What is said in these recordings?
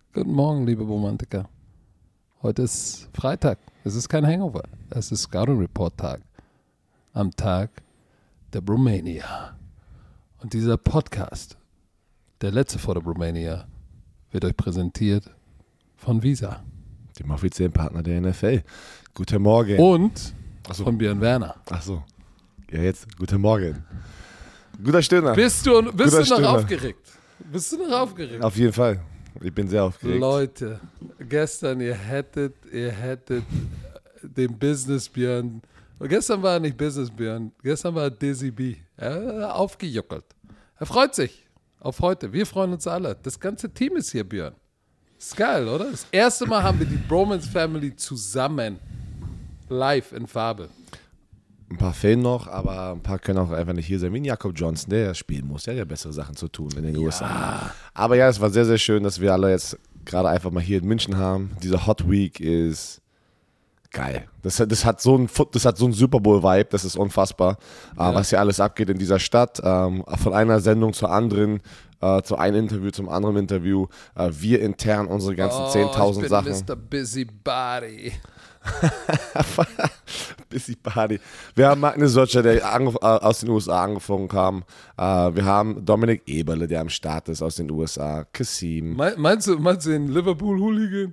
Guten Morgen, liebe Romantiker. Heute ist Freitag. Es ist kein Hangover. Es ist Scouting Report Tag. Am Tag der Bromania. Und dieser Podcast, der letzte vor der Bromania, wird euch präsentiert von Visa. Dem offiziellen Partner der NFL. Guten Morgen. Und so. von Björn Werner. Ach so. Ja, jetzt. Guten Morgen. Guter Stimmer. Bist du noch aufgeregt? Bist du noch aufgeregt? Auf jeden Fall. Ich bin sehr aufgeregt. Leute, gestern, ihr hättet den Business Björn. Gestern war er nicht Business Björn, gestern war er Dizzy B. Er hat aufgejuckelt. Er freut sich auf heute. Wir freuen uns alle. Das ganze Team ist hier, Björn. Ist geil, oder? Das erste Mal haben wir die Bromance Family zusammen. Live in Farbe. Ein paar fehlen noch, aber ein paar können auch einfach nicht hier sein. Wie ein Jakob Johnson, der spielen muss. Der hat ja bessere Sachen zu tun in den USA. Aber ja, es war sehr, sehr schön, dass wir alle jetzt gerade einfach mal hier in München haben. Diese Hot Week ist geil. Das hat so einen Super Bowl-Vibe, das ist unfassbar, was hier alles abgeht in dieser Stadt. Von einer Sendung zur anderen, zu einem Interview zum anderen Interview. Wir intern unsere ganzen 10.000 Sachen. Mr. Busybody. Busybody. Wir haben Magnus Socha, der aus den USA angefangen kam. Wir haben Dominik Eberle, der am Start ist aus den USA. Kasim. Meinst du den Liverpool-Hooligan?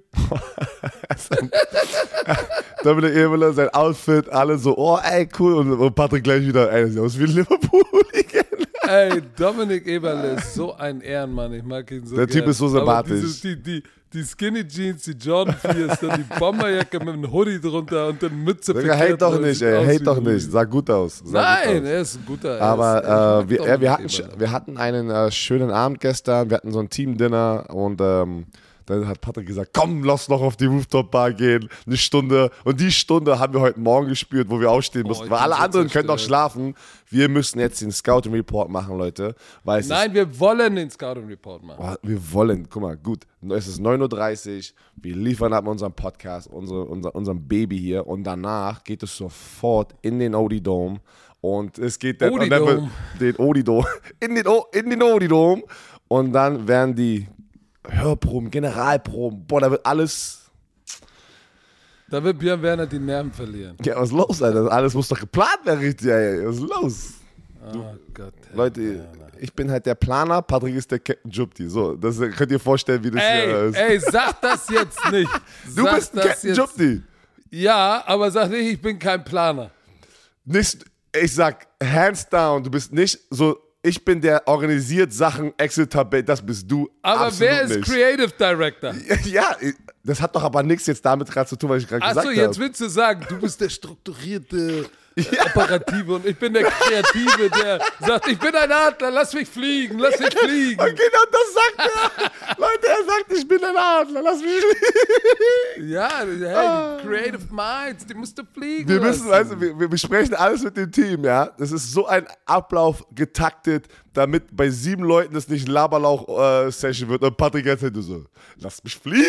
Dominik Eberle, sein Outfit, alle so, oh ey, cool. Und Patrick gleich wieder, ey, das sieht aus wie ein Liverpool-Hooligan. Ey, Dominik Eberle ist so ein Ehrenmann. Ich mag ihn so Der Typ ist so sympathisch. Die Skinny Jeans, die Jordan 4s, dann die Bomberjacke mit einem Hoodie drunter und dann Mütze. Hate doch nicht, ey. Hate doch nicht. Sah gut aus. Nein, er ist ein guter. Aber wir hatten einen schönen Abend gestern. Wir hatten so ein Team-Dinner und dann hat Patrick gesagt, komm, lass noch auf die Rooftop-Bar gehen, eine Stunde. Und die Stunde haben wir heute Morgen gespürt, wo wir aufstehen mussten. Weil alle anderen können noch schlafen. Wir müssen jetzt den Scouting Report machen, Leute. Nein, wir wollen den Scouting Report machen. Oh, wir wollen, guck mal, gut. Es ist 9.30 Uhr, wir liefern ab unseren Podcast, unserem Baby hier. Und danach geht es sofort in den Odidome. Und es geht dann in den Odidome. Und dann werden die Hörproben, Generalproben, boah, da wird alles. Da wird Björn Werner die Nerven verlieren. Ja, was ist los, Alter? Alles muss doch geplant werden, richtig, ey. Was ist los? Oh Gott. Leute, ich bin halt der Planer, Patrick ist der Captain Jupti. So, das könnt ihr vorstellen, wie das hier ist. Ey, sag das jetzt nicht. Du bist ein Captain Jupti. Ja, aber sag nicht, ich bin kein Planer. Nicht, ich sag, hands down, du bist nicht so. Ich bin der organisiert Sachen, Excel-Tabelle, das bist du. Aber absolut wer ist nicht. Creative Director? Ja, das hat doch aber nichts jetzt damit gerade zu tun, was ich gerade gesagt habe. Achso, jetzt willst du sagen, du bist der strukturierte, Operative und ich bin der Kreative, der sagt, ich bin ein Adler, lass mich fliegen. Und genau das sagt er. Leute, er sagt, ich bin ein Adler, lass mich fliegen. Ja, hey, die Creative Minds, die musst du fliegen Wir müssen, also, wir besprechen alles mit dem Team, ja. Das ist so ein Ablauf getaktet, damit bei 7 Leuten das nicht Laberlauch-Session wird. Und Patrick erzählt so, lass mich fliegen.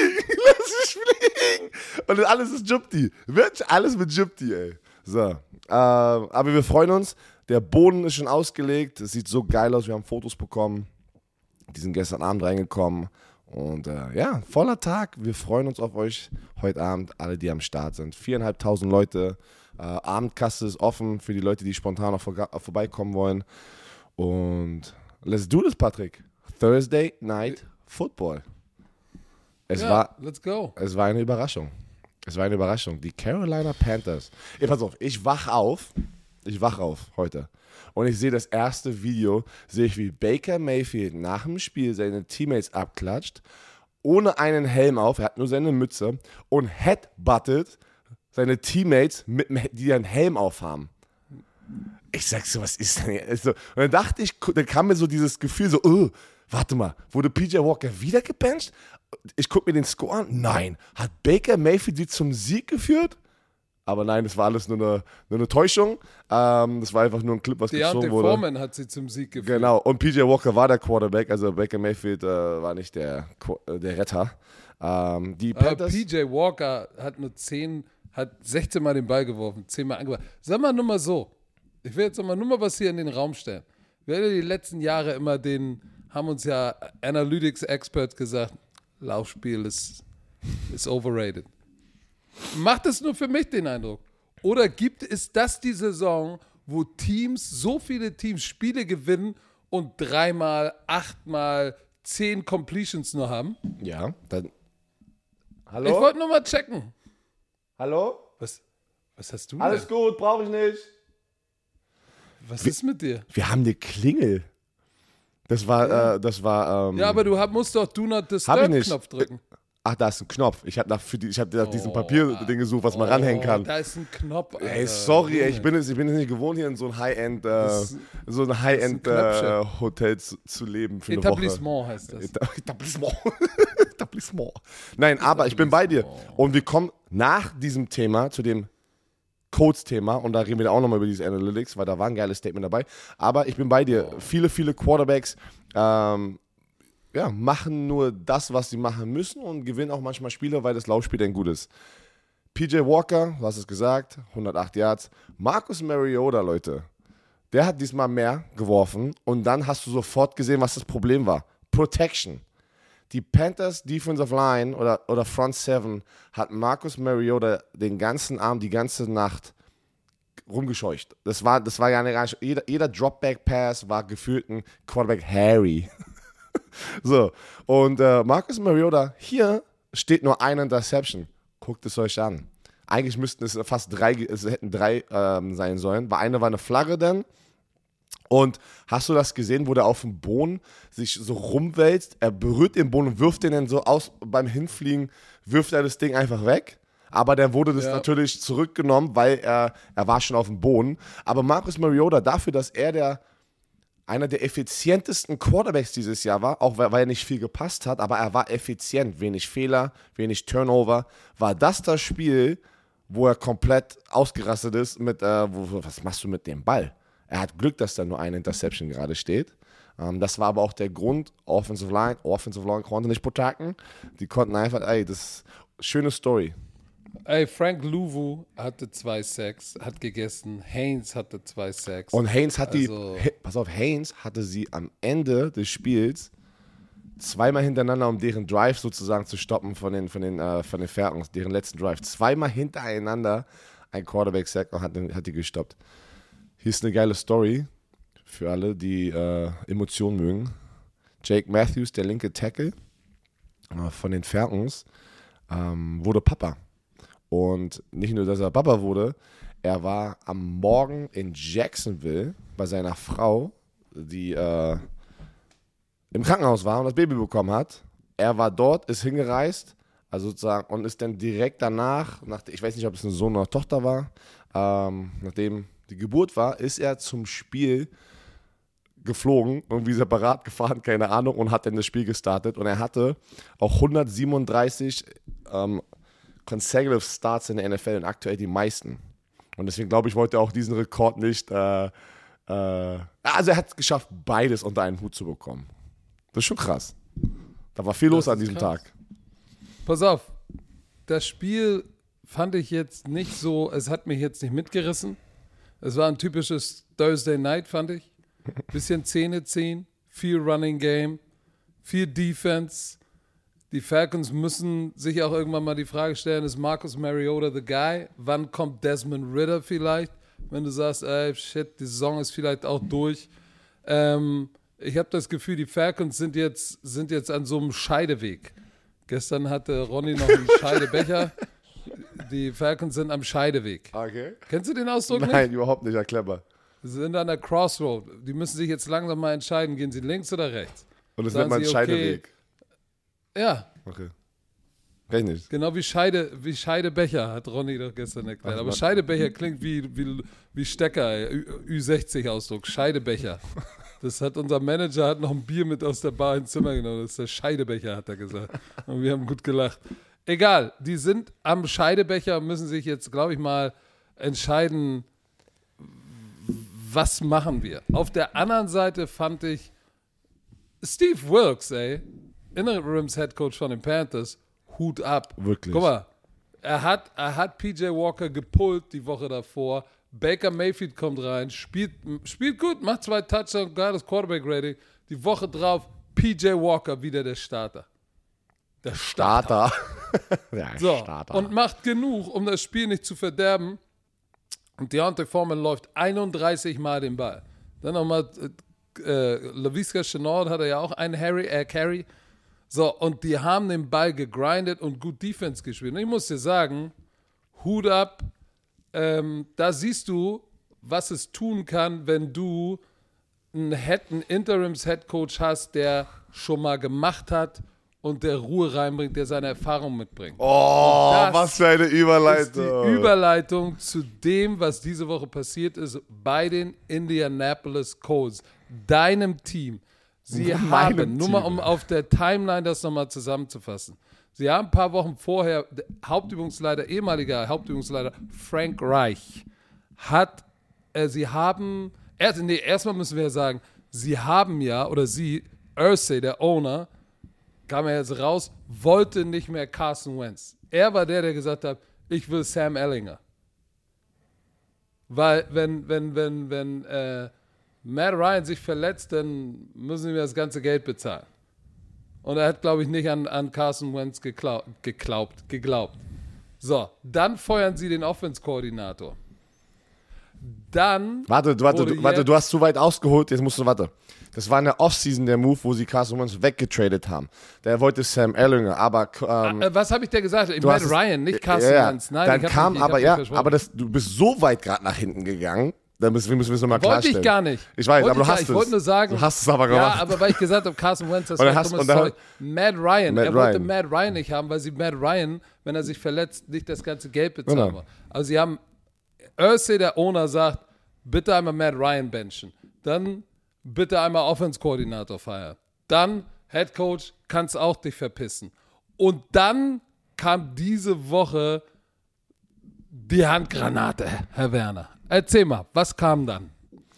Und alles ist Jupti. Wirklich alles mit Jupti, ey. So, aber wir freuen uns. Der Boden ist schon ausgelegt. Es sieht so geil aus. Wir haben Fotos bekommen. Die sind gestern Abend reingekommen. Und ja, voller Tag. Wir freuen uns auf euch heute Abend. Alle, die am Start sind. 4.500 Leute. Abendkasse ist offen für die Leute, die spontan noch vorbeikommen wollen. Und let's do this, Patrick. Thursday Night Football. Let's go. Es war eine Überraschung. Die Carolina Panthers. Pass auf, ich wach auf heute. Und ich sehe das erste Video, sehe ich, wie Baker Mayfield nach dem Spiel seine Teammates abklatscht, ohne einen Helm auf, er hat nur seine Mütze und headbuttet seine Teammates, die einen Helm aufhaben. Ich sag so, was ist denn hier? Und dann dachte ich, dann kam mir so dieses Gefühl so, warte mal, wurde PJ Walker wieder gebencht? Ich gucke mir den Score an. Nein. Hat Baker Mayfield sie zum Sieg geführt? Aber nein, das war alles nur eine Täuschung. Das war einfach nur ein Clip, was gezogen wurde. Deontay Foreman hat sie zum Sieg geführt. Genau. Und PJ Walker war der Quarterback. Also Baker Mayfield war nicht der Retter. Die Panthers, PJ Walker hat 16 Mal den Ball geworfen, 10 Mal angebracht. Sag mal nur mal so. Ich will jetzt nur mal was hier in den Raum stellen. Wir haben ja die letzten Jahre immer haben uns ja Analytics-Experts gesagt, Laufspiel ist overrated. Macht es nur für mich den Eindruck? Oder gibt es das die Saison, wo so viele Teams Spiele gewinnen und 3-mal, 8-mal, 10 Completions nur haben? Ja, dann. Hallo? Ich wollte nur mal checken. Hallo? Was hast du Alles denn? gut, brauche ich nicht. Was ist mit dir? Wir haben eine Klingel. Das war. Ja, aber du musst doch Do Not Disturb-Knopf drücken. Ach, da ist ein Knopf. Ich habe nach diesem Papierding gesucht, was man ranhängen kann. Da ist ein Knopf. Alter. Ey, sorry, ich bin es nicht gewohnt, hier in so ein High-End Hotel zu leben für eine Woche. Etablissement heißt das. Etablissement. Nein, aber ich bin bei dir. Und wir kommen nach diesem Thema zu dem Codes-Thema und da reden wir auch nochmal über diese Analytics, weil da war ein geiles Statement dabei. Aber ich bin bei dir. Viele Quarterbacks machen nur das, was sie machen müssen und gewinnen auch manchmal Spiele, weil das Laufspiel dann gut ist. PJ Walker, du hast es gesagt, 108 Yards. Marcus Mariota, Leute, der hat diesmal mehr geworfen und dann hast du sofort gesehen, was das Problem war. Protection. Die Panthers Defensive Line oder Front Seven hat Marcus Mariota den ganzen Abend, die ganze Nacht rumgescheucht. Das war ja nicht, jeder Dropback-Pass war gefühlt ein Quarterback Harry. So, und Marcus Mariota, hier steht nur eine Interception. Guckt es euch an. Eigentlich müssten es hätten drei sein sollen, weil eine war eine Flagge dann. Und hast du das gesehen, wo der auf dem Boden sich so rumwälzt? Er berührt den Boden und wirft den dann so aus, beim Hinfliegen wirft er das Ding einfach weg. Aber dann wurde das natürlich zurückgenommen, weil er war schon auf dem Boden. Aber Marcus Mariota, dafür, dass er einer der effizientesten Quarterbacks dieses Jahr war, auch weil er nicht viel gepasst hat, aber er war effizient, wenig Fehler, wenig Turnover, war das Spiel, wo er komplett ausgerastet ist mit, was machst du mit dem Ball? Er hat Glück, dass da nur eine Interception gerade steht. Das war aber auch der Grund, Offensive Line konnte nicht protecten. Die konnten einfach, das ist eine schöne Story. Ey, Frank Louvu hatte 2 Sacks, hat gegessen. Haynes hatte 2 Sacks. Und Haynes Haynes hatte sie am Ende des Spiels zweimal hintereinander, um deren Drive sozusagen zu stoppen von den Falcons, deren letzten Drive. Zweimal hintereinander ein Quarterback-Sack und hat die gestoppt. Hier ist eine geile Story für alle, die Emotionen mögen. Jake Matthews, der linke Tackle von den Falcons, wurde Papa. Und nicht nur, dass er Papa wurde, er war am Morgen in Jacksonville bei seiner Frau, die im Krankenhaus war und das Baby bekommen hat. Er war dort, ist hingereist, also sozusagen, und ist dann direkt danach, ich weiß nicht, ob es ein Sohn oder Tochter war, nachdem die Geburt war, ist er zum Spiel geflogen, irgendwie separat gefahren, keine Ahnung, und hat dann das Spiel gestartet. Und er hatte auch 137 consecutive Starts in der NFL und aktuell die meisten. Und deswegen glaube ich, wollte er auch diesen Rekord nicht. Also er hat es geschafft, beides unter einen Hut zu bekommen. Das ist schon krass. Da war viel los an diesem Tag. Pass auf, das Spiel fand ich jetzt nicht so, es hat mich jetzt nicht mitgerissen. Es war ein typisches Thursday Night, fand ich. Bisschen Zähne ziehen, viel Running Game, viel Defense. Die Falcons müssen sich auch irgendwann mal die Frage stellen, ist Marcus Mariota the guy? Wann kommt Desmond Ridder vielleicht? Wenn du sagst, ey, shit, die Saison ist vielleicht auch durch. Ich habe das Gefühl, die Falcons sind jetzt an so einem Scheideweg. Gestern hatte Ronny noch einen Scheidebecher. Die Falcons sind am Scheideweg. Okay. Kennst du den Ausdruck nicht? Nein, überhaupt nicht, ja, clever. Sie sind an der Crossroad. Die müssen sich jetzt langsam mal entscheiden, gehen sie links oder rechts. Und das nennt man Scheideweg. Ja. Okay. Kenn ich nicht. Genau wie Scheidebecher, hat Ronny doch gestern erklärt. Aber Scheidebecher klingt wie Stecker, Ü60-Ausdruck. Scheidebecher. Das hat unser Manager noch ein Bier mit aus der Bar ins Zimmer genommen. Das ist der Scheidebecher, hat er gesagt. Und wir haben gut gelacht. Egal, die sind am Scheidebecher und müssen sich jetzt, glaube ich mal, entscheiden, was machen wir. Auf der anderen Seite fand ich Steve Wilkes, Interims-Headcoach von den Panthers, Hut ab. Wirklich. Guck mal, er hat PJ Walker gepullt die Woche davor. Baker Mayfield kommt rein, spielt gut, macht 2 Touchdowns, geiles Quarterback-Rating. Die Woche drauf PJ Walker wieder der Starter. Der Starter. Ja, So, Starter. und macht genug, um das Spiel nicht zu verderben. Und Deontay Foreman läuft 31 Mal den Ball. Dann nochmal Laviska Shenault hatte ja auch einen Carry. So, und die haben den Ball gegrindet und gut Defense gespielt. Und ich muss dir sagen, Hut ab, da siehst du, was es tun kann, wenn du einen Interims-Headcoach hast, der schon mal gemacht hat und der Ruhe reinbringt, der seine Erfahrung mitbringt. Oh, was für eine Überleitung. Das ist die Überleitung zu dem, was diese Woche passiert ist bei den Indianapolis Colts, deinem Team. Sie haben, nur mal um auf der Timeline das nochmal zusammenzufassen, sie haben ein paar Wochen vorher, ehemaliger Hauptübungsleiter Frank Reich erstmal müssen wir ja sagen, Irsay, der Owner, kam er jetzt raus, wollte nicht mehr Carson Wentz. Er war der gesagt hat, ich will Sam Ehlinger. Weil wenn Matt Ryan sich verletzt, dann müssen wir das ganze Geld bezahlen. Und er hat, glaube ich, nicht an Carson Wentz geglaubt. So, dann feuern sie den Offense-Koordinator. Dann. Warte, du hast zu weit ausgeholt, jetzt musst du, warte. Das war in der Offseason der Move, wo sie Carson Wentz weggetradet haben. Der wollte Sam Ehlinger, aber. Was habe ich dir gesagt? Matt Ryan, nicht Carson Wentz. Nein, du bist so weit gerade nach hinten gegangen. Wir müssen es nochmal klarstellen. Wollte ich gar nicht. Ich weiß, aber du hast es. Ich wollte nur sagen. Du hast es aber gemacht. Ja, aber weil ich gesagt habe, Carson Wentz, das war dummes Matt Ryan. Wollte Matt Ryan nicht haben, weil sie Matt Ryan, wenn er sich verletzt, nicht das ganze Geld bezahlen wollen. Also sie haben, Irsay, der Owner, sagt, bitte einmal Matt Ryan benchen. Dann bitte einmal Offense-Koordinator feiern. Dann Head Coach, kannst auch dich verpissen. Und dann kam diese Woche die Handgranate, Herr Werner. Erzähl mal, was kam dann?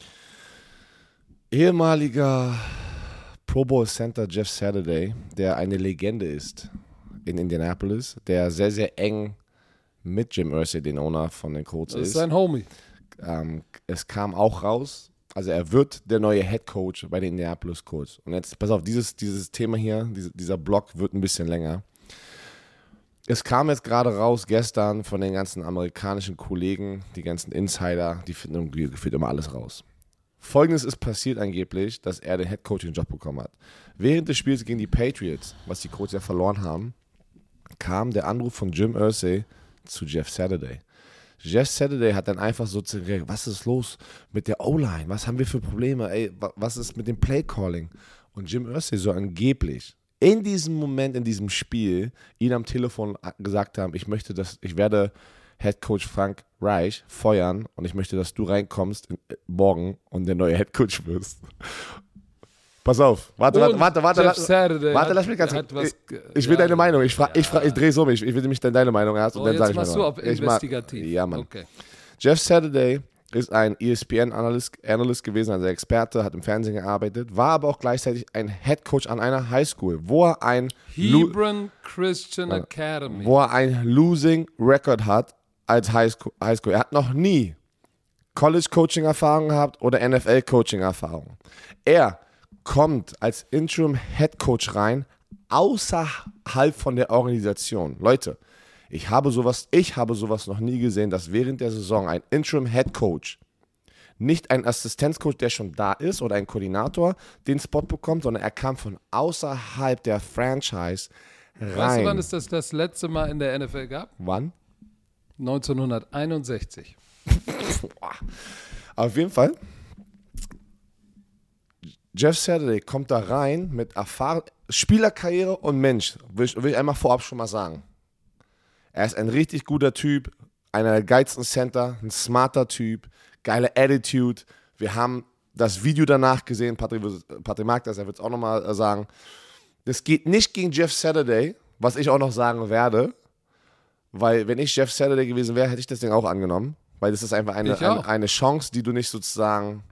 Ehemaliger Pro Bowl Center Jeff Saturday, der eine Legende ist in Indianapolis, der sehr, sehr eng mit Jim Irsay, den Owner von den Colts, ist. Das ist sein Homie. Es kam auch raus, also er wird der neue Head Coach bei den Indianapolis Colts. Und jetzt, pass auf, dieses Thema hier, dieser Block wird ein bisschen länger. Es kam jetzt gerade raus, gestern, von den ganzen amerikanischen Kollegen, die ganzen Insider, die finden irgendwie gefühlt immer alles raus. Folgendes ist passiert angeblich, dass er den Head-Coaching-Job bekommen hat. Während des Spiels gegen die Patriots, was die Colts ja verloren haben, kam der Anruf von Jim Irsay zu Jeff Saturday. Jeff Saturday hat dann einfach so gesagt, was ist los mit der O-Line? Was haben wir für Probleme? Ey, was ist mit dem Play-Calling? Und Jim Irsay so angeblich in diesem Moment, in diesem Spiel, ihn am Telefon gesagt haben, ich werde Head Coach Frank Reich feuern und ich möchte, dass du reinkommst morgen und der neue Head Coach wirst. Pass auf, warte, lass mich ganz kurz. Ich will deine Meinung, ich drehe es um, ich will nämlich deine Meinung erst und dann sage ich mal. Jetzt machst du auf investigativ. Ja, Mann. Okay. Jeff Saturday ist ein ESPN-Analyst gewesen, also Experte, hat im Fernsehen gearbeitet, war aber auch gleichzeitig ein Head-Coach an einer Highschool, wo er ein Christian Academy, wo er ein Losing Record hat als Highschool. Er hat noch nie College-Coaching-Erfahrung gehabt oder NFL-Coaching-Erfahrung. Er kommt als Interim-Head-Coach rein, außerhalb von der Organisation. Leute, ich habe sowas noch nie gesehen, dass während der Saison ein Interim-Head-Coach, nicht ein Assistenzcoach, der schon da ist oder ein Koordinator, den Spot bekommt, sondern er kam von außerhalb der Franchise rein. Weißt du, wann es das letzte Mal in der NFL gab? Wann? 1961. Auf jeden Fall, Jeff Saturday kommt da rein mit Spielerkarriere und Mensch, will ich einmal vorab schon mal sagen. Er ist ein richtig guter Typ, einer der geilsten Center, ein smarter Typ, geile Attitude. Wir haben das Video danach gesehen, Patrick mag das, er wird es auch nochmal sagen. Das geht nicht gegen Jeff Saturday, was ich auch noch sagen werde, weil wenn ich Jeff Saturday gewesen wäre, hätte ich das Ding auch angenommen, weil das ist einfach eine Chance, die du nicht sozusagen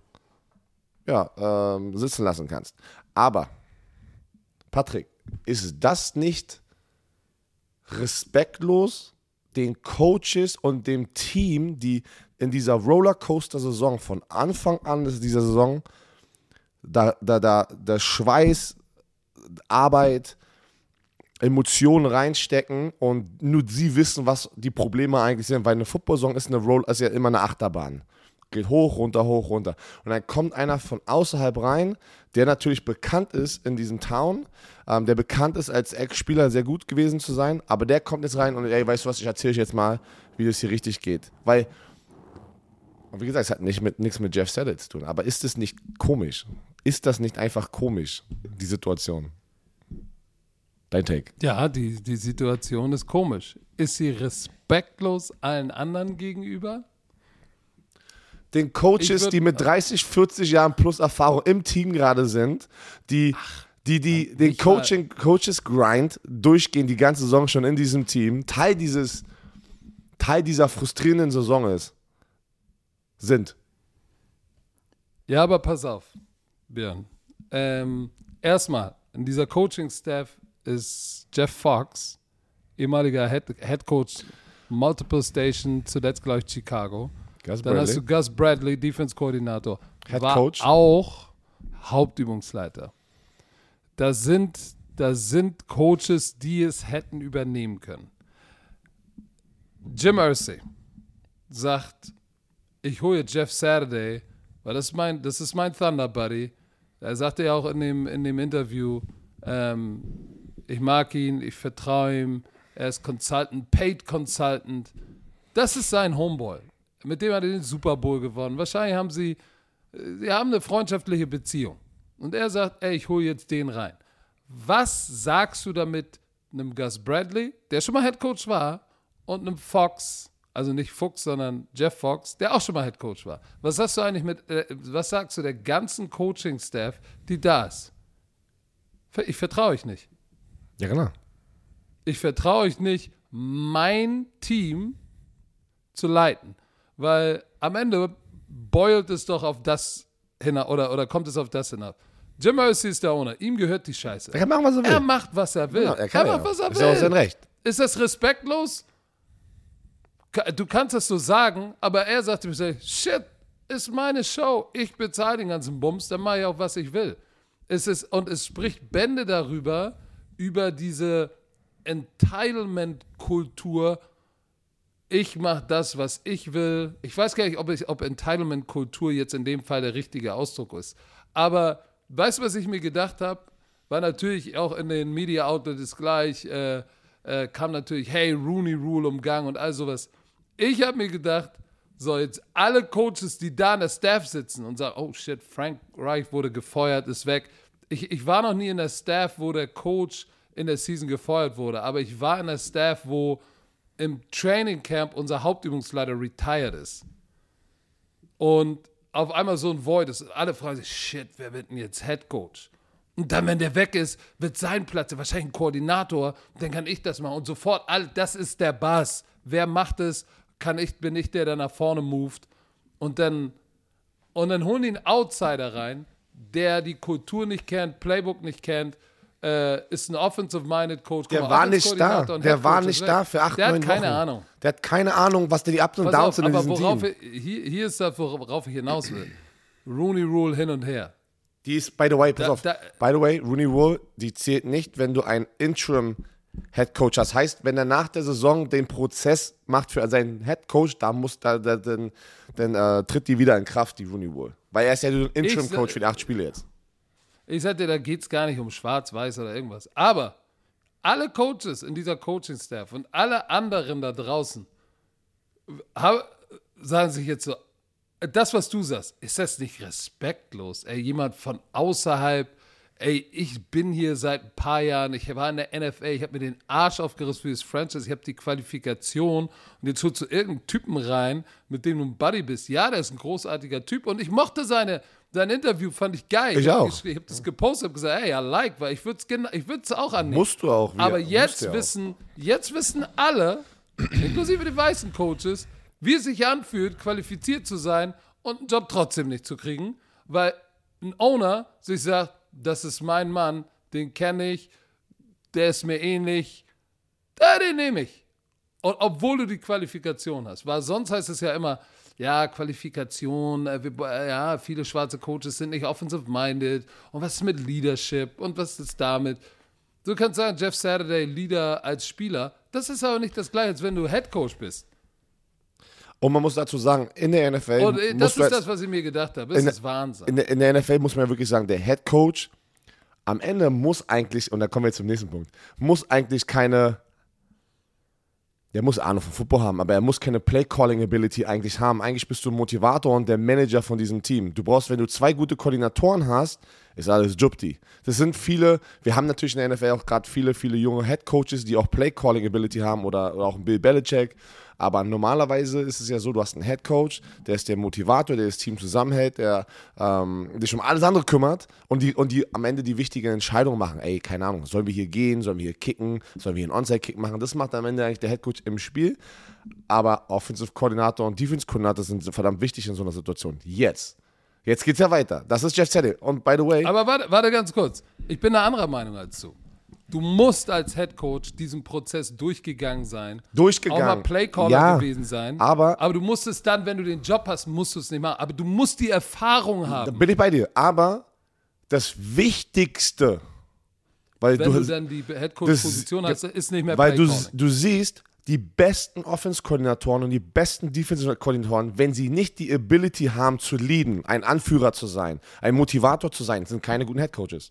sitzen lassen kannst. Aber, Patrick, ist das nicht respektlos den Coaches und dem Team, die in dieser Rollercoaster-Saison von Anfang an dieser Saison der Schweiß, Arbeit, Emotionen reinstecken und nur sie wissen, was die Probleme eigentlich sind, weil eine Football-Saison ist ja immer eine Achterbahn. Geht hoch, runter, hoch, runter. Und dann kommt einer von außerhalb rein, der natürlich bekannt ist in diesem Town, der bekannt ist als Ex-Spieler sehr gut gewesen zu sein, aber der kommt jetzt rein und ey, weißt du was, ich erzähle euch jetzt mal, wie das hier richtig geht. Weil, und wie gesagt, es hat nichts mit Jeff Saturday zu tun, aber ist es nicht komisch? Ist das nicht einfach komisch, die Situation? Dein Take. Ja, die Situation ist komisch. Ist sie respektlos allen anderen gegenüber? Den Coaches, die mit 30, 40 Jahren plus Erfahrung im Team gerade sind, die den Coaches Grind durchgehen, die ganze Saison schon in diesem Team, Teil dieser frustrierenden Saison sind. Ja, aber pass auf, Björn. Erstmal, in dieser Coaching-Staff ist Jeff Fox, ehemaliger Head Coach, Multiple Station, zuletzt glaube ich Chicago. Dann hast du Gus Bradley, Defense-Koordinator. Head war Coach. Auch Hauptübungsleiter. Das sind Coaches, die es hätten übernehmen können. Jim Irsay sagt, ich hole Jeff Saturday, weil das ist mein Thunder Buddy. Er sagte ja auch in dem Interview, ich mag ihn, ich vertraue ihm, er ist Consultant, Paid Consultant. Das ist sein Homeboy. Mit dem hat er den Super Bowl gewonnen. Wahrscheinlich haben sie haben eine freundschaftliche Beziehung. Und er sagt, ey, ich hole jetzt den rein. Was sagst du damit einem Gus Bradley, der schon mal Head Coach war, und einem Fox, also nicht Fuchs, sondern Jeff Fox, der auch schon mal Head Coach war? Was sagst du der ganzen Coaching-Staff, die da ist? Ich vertraue euch nicht. Ja, genau. Ich vertraue euch nicht, mein Team zu leiten. Weil am Ende boilt es doch auf das hinaus, oder kommt es auf das hinaus. Jim Irsay ist der Owner, ihm gehört die Scheiße. Er kann machen, was er will. Er macht, was er will. Genau, er macht, was er will. Ist ja auch sein Recht. Ist das respektlos? Du kannst das so sagen, aber er sagt ihm, shit, ist meine Show. Ich bezahle den ganzen Bums, dann mache ich auch, was ich will. Es spricht Bände darüber, über diese Entitlement-Kultur. Ich mache das, was ich will. Ich weiß gar nicht, ob Entitlement-Kultur jetzt in dem Fall der richtige Ausdruck ist. Aber weißt du, was ich mir gedacht habe? War natürlich auch in den Media Outlets gleich, kam natürlich, hey, Rooney Rule umgangen und all sowas. Ich habe mir gedacht, so jetzt alle Coaches, die da in der Staff sitzen und sagen, oh shit, Frank Reich wurde gefeuert, ist weg. Ich war noch nie in der Staff, wo der Coach in der Season gefeuert wurde, aber ich war in der Staff, wo im Training Camp unser Hauptübungsleiter retired ist. Und auf einmal so ein Void ist. Alle fragen sich, shit, wer wird denn jetzt Head Coach? Und dann, wenn der weg ist, wird sein Platz, wahrscheinlich ein Koordinator, dann kann ich das machen. Und sofort, das ist der Bass. Wer macht es? Bin ich der nach vorne moved. Und dann holen die einen Outsider rein, der die Kultur nicht kennt, Playbook nicht kennt, ist ein Offensive-Minded Coach. Der war nicht da. Der war nicht da für 8, 9 Wochen. Der hat keine Ahnung. Der hat keine Ahnung, was die Ups und Downs sind in diesem Team. Hier ist das, worauf ich hinaus will. Rooney Rule hin und her. Die ist, by the way, pass auf. By the way, Rooney Rule, die zählt nicht, wenn du einen Interim-Head Coach hast. Heißt, wenn er nach der Saison den Prozess macht für seinen Head Coach, dann tritt die wieder in Kraft, die Rooney Rule. Weil er ist ja ein Interim-Coach für die 8 Spiele jetzt. Ich sagte, da geht es gar nicht um Schwarz-Weiß oder irgendwas. Aber alle Coaches in dieser Coaching-Staff und alle anderen da draußen sagen sich jetzt so, das, was du sagst, ist das nicht respektlos? Ey, jemand von außerhalb, ich bin hier seit ein paar Jahren, ich war in der NFL, ich habe mir den Arsch aufgerissen für das Franchise, ich habe die Qualifikation und jetzt holst du irgendeinen Typen rein, mit dem du ein Buddy bist. Ja, der ist ein großartiger Typ und ich mochte sein Interview, fand ich geil. Ich auch. Ich habe das gepostet, habe gesagt, I like, weil ich würde es auch annehmen. Musst du auch. Aber jetzt wissen alle, inklusive die weißen Coaches, wie es sich anfühlt, qualifiziert zu sein und einen Job trotzdem nicht zu kriegen, weil ein Owner sich sagt, das ist mein Mann, den kenne ich, der ist mir ähnlich, den nehme ich. Und obwohl du die Qualifikation hast, weil sonst heißt es ja immer, ja, Qualifikation, viele schwarze Coaches sind nicht offensive-minded und was ist mit Leadership und was ist damit? Du kannst sagen, Jeff Saturday, Leader als Spieler. Das ist aber nicht das Gleiche, als wenn du Head Coach bist. Und man muss dazu sagen, in der NFL. Und das ist das, was ich mir gedacht habe. Das ist Wahnsinn. In der NFL muss man ja wirklich sagen, der Head Coach am Ende muss eigentlich, und da kommen wir jetzt zum nächsten Punkt, muss eigentlich der muss Ahnung von Football haben, aber er muss keine Play-Calling-Ability eigentlich haben. Eigentlich bist du ein Motivator und der Manager von diesem Team. Du brauchst, wenn du 2 gute Koordinatoren hast, ist alles Jupti. Das sind viele, wir haben natürlich in der NFL auch gerade viele junge Head-Coaches, die auch Play-Calling-Ability haben oder auch ein Bill Belichick. Aber normalerweise ist es ja so, du hast einen Head-Coach, der ist der Motivator, der das Team zusammenhält, der sich um alles andere kümmert und die am Ende die wichtigen Entscheidungen machen. Ey, keine Ahnung, sollen wir hier gehen, sollen wir hier kicken, sollen wir hier einen Onside-Kick machen? Das macht am Ende eigentlich der Head-Coach im Spiel. Aber Offensive-Koordinator und Defense-Koordinator sind verdammt wichtig in so einer Situation. Jetzt geht's ja weiter. Das ist Jeff Saturday. Und by the way... Aber warte ganz kurz. Ich bin eine anderer Meinung als du. Du musst als Head Coach diesen Prozess durchgegangen sein. Auch mal Playcaller gewesen sein. Aber du musst es dann, wenn du den Job hast, musst du es nicht machen. Aber du musst die Erfahrung haben. Da bin ich bei dir. Aber das Wichtigste, wenn du dann die Head Coach-Position hast, ist nicht mehr Playcalling. Weil du siehst, die besten Offense-Koordinatoren und die besten Defensive-Koordinatoren, wenn sie nicht die Ability haben zu leaden, ein Anführer zu sein, ein Motivator zu sein, sind keine guten Head Coaches.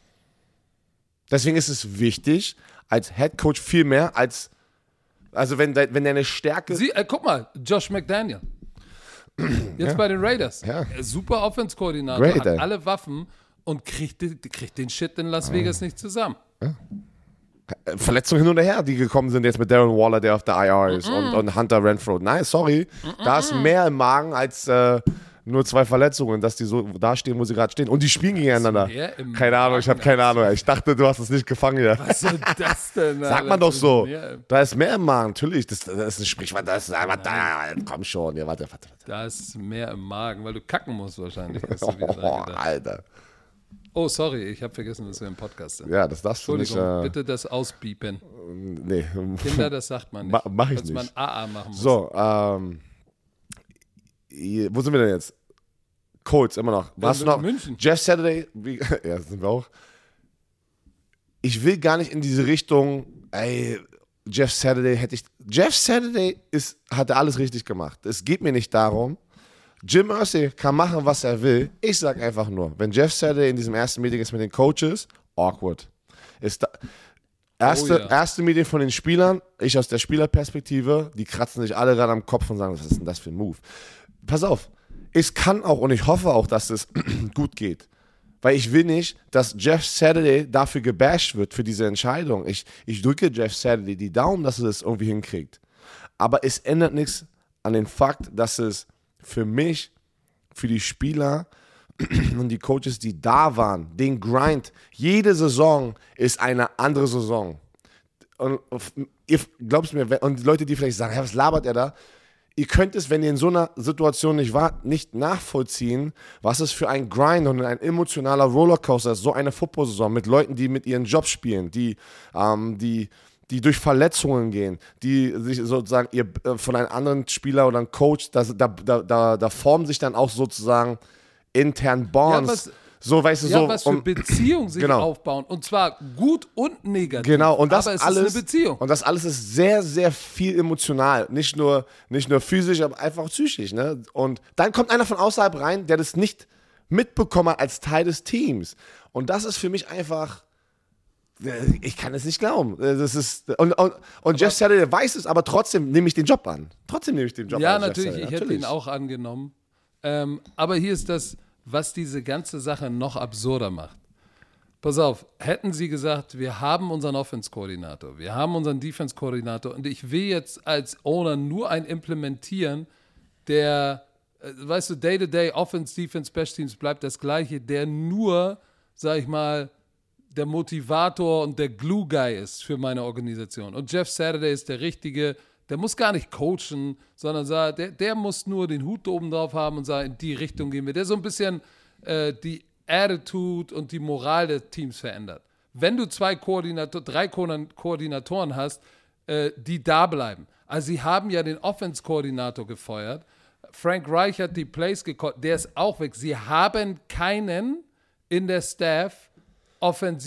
Deswegen ist es wichtig, als Head Coach viel mehr also wenn deine Stärke... Guck mal, Josh McDaniel. Jetzt bei den Raiders. Ja. Super Offense-Koordinator, hat alle Waffen und kriegt den Shit in Las Vegas nicht zusammen. Ja. Verletzungen hin und her, die gekommen sind jetzt mit Darren Waller, der auf der IR ist, und Hunter Renfrow. Nein, sorry, da ist mehr im Magen als nur 2 Verletzungen, dass die so da stehen, wo sie gerade stehen. Und die spielen gegeneinander. Keine Ahnung, ich habe keine Ahnung. Ich dachte, du hast es nicht gefangen. Ja. Was soll das denn? Sagt man doch so. Da ist mehr im Magen, natürlich. Das ist ein Sprichwort. Komm schon. Ja, warte. Da ist mehr im Magen, weil du kacken musst wahrscheinlich. Hast du Alter. Oh, sorry, ich habe vergessen, dass wir im Podcast sind. Ja, das darfst du nicht. Bitte das auspiepen. Nee. Kinder, das sagt man nicht. Mach ich nicht. Dass man AA machen muss. So, wo sind wir denn jetzt? Colts, immer noch. Warst du noch? München. Jeff Saturday, ja, sind wir auch. Ich will gar nicht in diese Richtung, Jeff Saturday hatte alles richtig gemacht. Es geht mir nicht darum, Jim Irsay kann machen, was er will. Ich sag einfach nur, wenn Jeff Saturday in diesem ersten Meeting ist mit den Coaches, awkward. Erste Meeting von den Spielern, ich aus der Spielerperspektive, die kratzen sich alle gerade am Kopf und sagen, was ist denn das für ein Move? Pass auf, es kann auch und ich hoffe auch, dass es gut geht. Weil ich will nicht, dass Jeff Saturday dafür gebasht wird, für diese Entscheidung. Ich drücke Jeff Saturday die Daumen, dass er das irgendwie hinkriegt. Aber es ändert nichts an den Fakt, dass es für mich, für die Spieler und die Coaches, die da waren, den Grind, jede Saison ist eine andere Saison. Und ihr glaubt mir, und die Leute, die vielleicht sagen, was labert er da? Ihr könnt es, wenn ihr in so einer Situation nicht wart, nicht nachvollziehen, was es für ein Grind und ein emotionaler Rollercoaster ist, so eine Football-Saison mit Leuten, die mit ihren Jobs spielen, die durch Verletzungen gehen, die sich sozusagen von einem anderen Spieler oder einem Coach, da formen sich dann auch sozusagen intern Bonds. Was für Beziehungen sich aufbauen. Und zwar gut und negativ. Genau, und das aber es alles, ist eine Beziehung. Und das alles ist sehr, sehr viel emotional. Nicht nur physisch, aber einfach psychisch. Ne? Und dann kommt einer von außerhalb rein, der das nicht mitbekommen hat als Teil des Teams. Und das ist für mich einfach, ich kann es nicht glauben. Das ist, und Jeff Saturday weiß es, aber trotzdem nehme ich den Job an. Ja, natürlich, ich hätte ihn auch angenommen. Aber hier ist das, was diese ganze Sache noch absurder macht. Pass auf, hätten sie gesagt, wir haben unseren Offense-Koordinator, wir haben unseren Defense-Koordinator und ich will jetzt als Owner nur einen implementieren, der, weißt du, Day-to-Day, Offense, Defense, Special Teams bleibt das Gleiche, der nur, sag ich mal, der Motivator und der Glue-Guy ist für meine Organisation. Und Jeff Saturday ist der Richtige, der muss gar nicht coachen, sondern der muss nur den Hut oben drauf haben und sagen, in die Richtung gehen wir. Der so ein bisschen die Attitude und die Moral des Teams verändert. Wenn du drei Koordinatoren hast, die da bleiben. Also sie haben ja den Offense-Koordinator gefeuert. Frank Reich hat die Plays gecallt, der ist auch weg. Sie haben keinen in der Staff offensiv,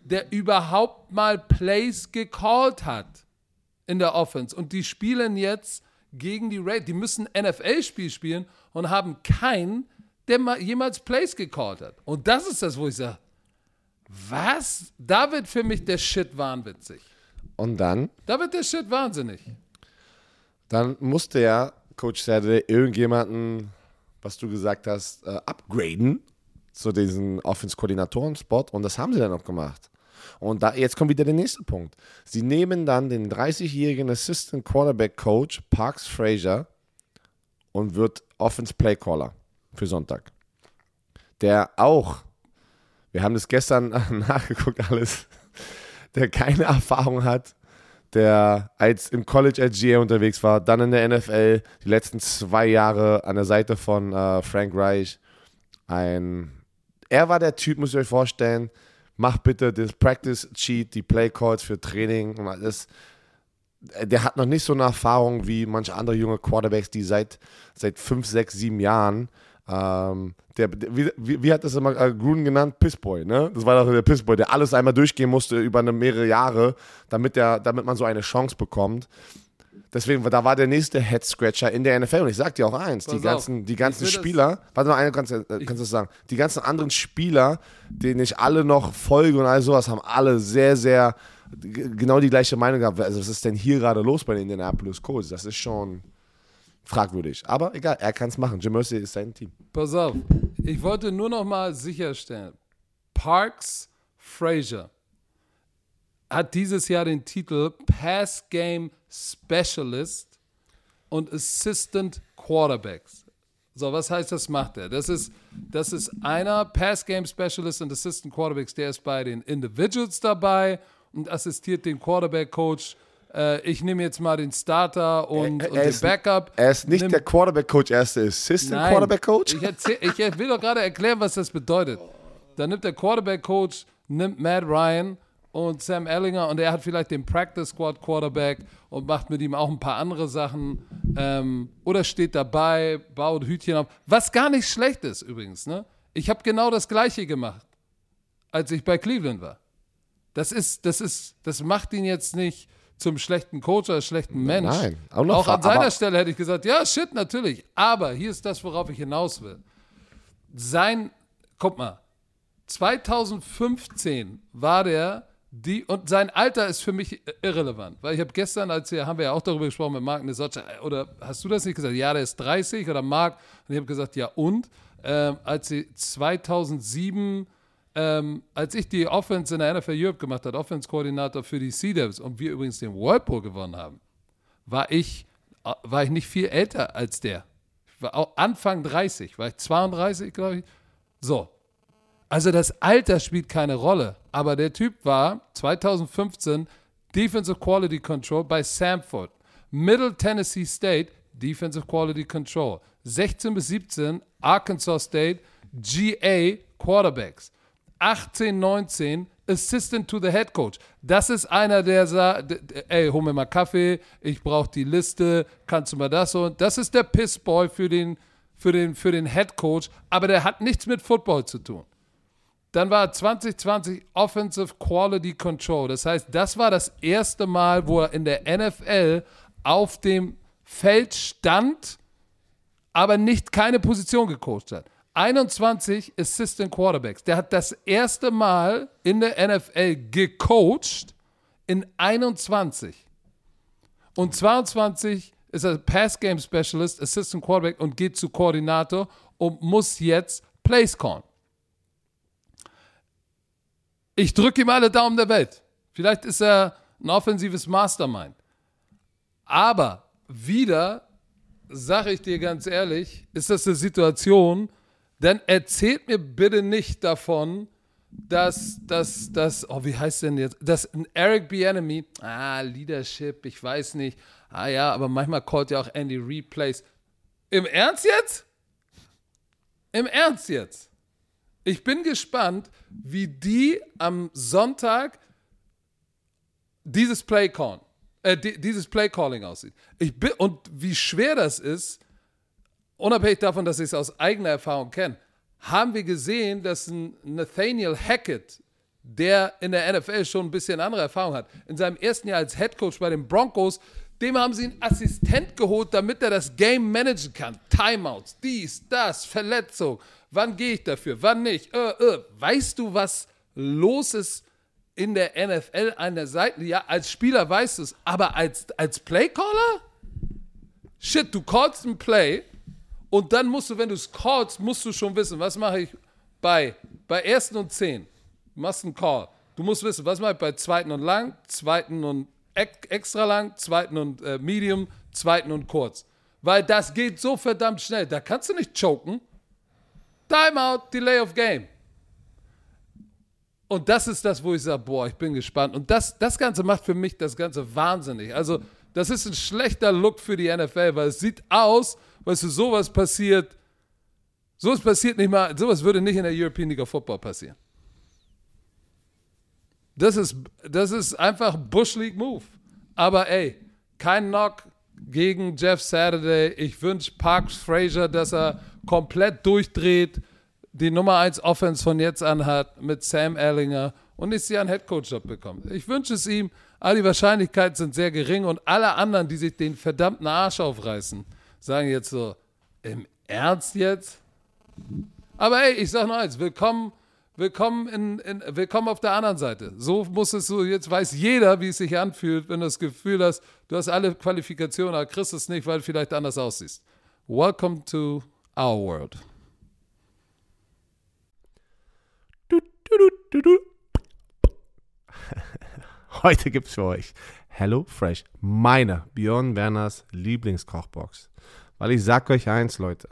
der überhaupt mal Plays gecallt hat in der Offense. Und die spielen jetzt gegen die Raiders. Die müssen NFL-Spiel spielen und haben keinen, der mal jemals Plays gecallt hat. Und das ist das, wo ich sage, was? Da wird für mich der Shit wahnwitzig. Und dann? Da wird der Shit wahnsinnig. Dann musste ja Coach Saturday irgendjemanden, was du gesagt hast, upgraden zu diesem Offense-Koordinatoren-Spot. Und das haben sie dann auch gemacht. Und jetzt kommt wieder der nächste Punkt. Sie nehmen dann den 30-jährigen Assistant Quarterback Coach Parks Frazier und wird Offense Playcaller für Sonntag. Der auch, wir haben das gestern nachgeguckt alles, der keine Erfahrung hat, der als im College als GA unterwegs war, dann in der NFL, die letzten 2 Jahre an der Seite von Frank Reich. Er war der Typ, müsst ihr euch vorstellen, mach bitte das Practice Sheet, die Play Calls für Training und alles. Der hat noch nicht so eine Erfahrung wie manche andere junge Quarterbacks, die seit 5, 6, 7 Jahren, wie hat das immer Gruden genannt? Pissboy, ne? Das war doch der Pissboy, der alles einmal durchgehen musste über mehrere Jahre, damit man so eine Chance bekommt. Deswegen, da war der nächste Head-Scratcher in der NFL. Und ich sag dir auch eins, die ganzen Spieler, warte mal, kannst du das sagen, die ganzen anderen Spieler, denen ich alle noch folge und all sowas, haben alle sehr, sehr genau die gleiche Meinung gehabt. Also was ist denn hier gerade los bei den Indianapolis Colts? Das ist schon fragwürdig. Aber egal, er kann es machen. Jim Irsay ist sein Team. Pass auf, ich wollte nur noch mal sicherstellen, Parks Frazier hat dieses Jahr den Titel Pass Game Specialist und Assistant Quarterbacks. So, was heißt, das macht er? Das ist einer Pass Game Specialist und Assistant Quarterbacks, der ist bei den Individuals dabei und assistiert den Quarterback Coach. Ich nehme jetzt mal den Starter und den Backup. Er ist nicht der Quarterback-Coach, er ist der Assistant Quarterback-Coach? Ich will doch gerade erklären, was das bedeutet. Dann nimmt der Quarterback-Coach, nimmt Matt Ryan und Sam Ehlinger und er hat vielleicht den Practice Squad Quarterback und macht mit ihm auch ein paar andere Sachen oder steht dabei, baut Hütchen auf. Was gar nicht schlecht ist übrigens. Ne? Ich habe genau das Gleiche gemacht, als ich bei Cleveland war. Das macht ihn jetzt nicht zum schlechten Coach oder schlechten Mensch. Nein, auch an seiner Stelle hätte ich gesagt, ja, shit, natürlich. Aber hier ist das, worauf ich hinaus will. Guck mal, 2015 war der und sein Alter ist für mich irrelevant, weil ich habe gestern, haben wir ja auch darüber gesprochen mit Mark Nesocca, oder hast du das nicht gesagt? Ja, der ist 30 oder Mark, und ich habe gesagt, ja und? Als sie 2007 als ich die Offense in der NFL Europe gemacht habe, Offense-Koordinator für die Sea Devils und wir übrigens den World Bowl gewonnen haben, war ich nicht viel älter als der. Ich war auch Anfang 30, war ich 32, glaube ich. So. Also das Alter spielt keine Rolle, aber der Typ war 2015 Defensive Quality Control bei Samford. Middle Tennessee State, Defensive Quality Control. 16 bis 17, Arkansas State, GA Quarterbacks. 18, 19, Assistant to the Head Coach. Das ist einer, der sagt, ey, hol mir mal Kaffee, ich brauche die Liste, kannst du mal das und das ist der Pissboy für den Head Coach, aber der hat nichts mit Football zu tun. Dann war 2020 Offensive Quality Control. Das heißt, das war das erste Mal, wo er in der NFL auf dem Feld stand, aber keine Position gecoacht hat. 21 Assistant Quarterbacks. Der hat das erste Mal in der NFL gecoacht in 21. Und 22 ist er Pass Game Specialist, Assistant Quarterback und geht zu Koordinator und muss jetzt Plays callen. Ich drücke ihm alle Daumen der Welt. Vielleicht ist er ein offensives Mastermind. Aber wieder, sage ich dir ganz ehrlich, ist das eine Situation, dann erzählt mir bitte nicht davon, dass wie heißt denn jetzt, dass ein Eric Bieniemy, Leadership, ich weiß nicht, ja, aber manchmal callt ja auch Andy Reid Plays. Im Ernst jetzt? Im Ernst jetzt? Ich bin gespannt, wie die am Sonntag dieses Play-Calling aussieht. Und wie schwer das ist, unabhängig davon, dass ich es aus eigener Erfahrung kenne, haben wir gesehen, dass ein Nathaniel Hackett der in der NFL schon ein bisschen andere Erfahrung hat. In seinem ersten Jahr als Headcoach bei den Broncos, dem haben sie einen Assistent geholt, damit er das Game managen kann. Timeouts, dies, das, Verletzung. Wann gehe ich dafür, wann nicht? Weißt du, was los ist in der NFL an der Seite? Ja, als Spieler weißt du es, aber als Playcaller? Shit, du callst ein Play und dann musst du, wenn du es callst, musst du schon wissen, was mache ich bei 1. und 10. Du machst einen Call. Du musst wissen, was mache ich bei 2. und lang, 2. und extra lang, 2. und medium, 2. und kurz. Weil das geht so verdammt schnell. Da kannst du nicht choken. Timeout, Delay of Game. Und das ist das, wo ich sage, boah, ich bin gespannt. Und das Ganze macht für mich das Ganze wahnsinnig. Also das ist ein schlechter Look für die NFL, weil es sieht aus, weißt du, sowas passiert nicht mal, sowas würde nicht in der European League of Football passieren. Das ist einfach Bush League Move. Aber ey, kein Knock gegen Jeff Saturday. Ich wünsche Parks Frazier, dass er komplett durchdreht, die Nummer 1 Offense von jetzt an hat mit Sam Ehlinger und nächstes Jahr einen Headcoach-Job bekommt. Ich wünsche es ihm. All die Wahrscheinlichkeiten sind sehr gering und alle anderen, die sich den verdammten Arsch aufreißen, sagen jetzt so, im Ernst jetzt? Aber ey, ich sag noch eins, willkommen auf der anderen Seite. So muss es so, jetzt weiß jeder, wie es sich anfühlt, wenn du das Gefühl hast, du hast alle Qualifikationen, aber kriegst es nicht, weil du vielleicht anders aussiehst. Welcome to our world. Heute gibt es für euch HelloFresh, meine Björn Werners Lieblingskochbox. Weil ich sag euch eins, Leute,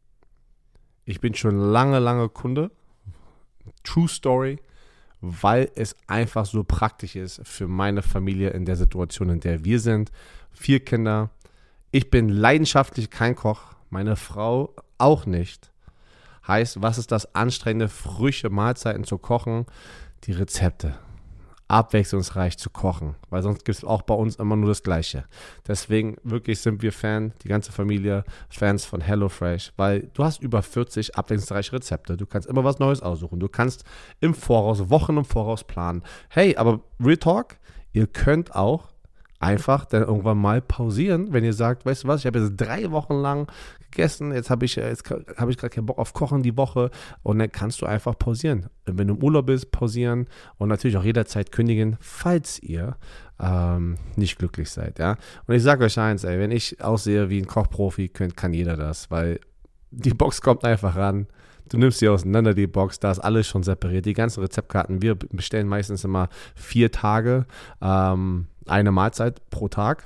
ich bin schon lange Kunde, True Story, weil es einfach so praktisch ist für meine Familie in der Situation, in der wir sind. 4 Kinder, ich bin leidenschaftlich kein Koch, meine Frau auch nicht. Heißt, was ist das Anstrengende, frische Mahlzeiten zu kochen? Die Rezepte. Abwechslungsreich zu kochen, weil sonst gibt es auch bei uns immer nur das Gleiche. Deswegen wirklich sind wir Fan, die ganze Familie, Fans von HelloFresh, weil du hast über 40 abwechslungsreiche Rezepte. Du kannst immer was Neues aussuchen. Du kannst im Voraus, Wochen im Voraus planen. Hey, aber Real Talk, ihr könnt auch einfach dann irgendwann mal pausieren, wenn ihr sagt, weißt du was, ich habe jetzt 3 Wochen lang gegessen, jetzt habe ich gerade keinen Bock auf Kochen die Woche und dann kannst du einfach pausieren. Wenn du im Urlaub bist, pausieren und natürlich auch jederzeit kündigen, falls ihr nicht glücklich seid, ja. Und ich sage euch eins, ey, wenn ich aussehe wie ein Kochprofi, kann jeder das, weil die Box kommt einfach ran. Du nimmst sie auseinander, die Box, da ist alles schon separiert. Die ganzen Rezeptkarten, wir bestellen meistens immer 4 Tage, eine Mahlzeit pro Tag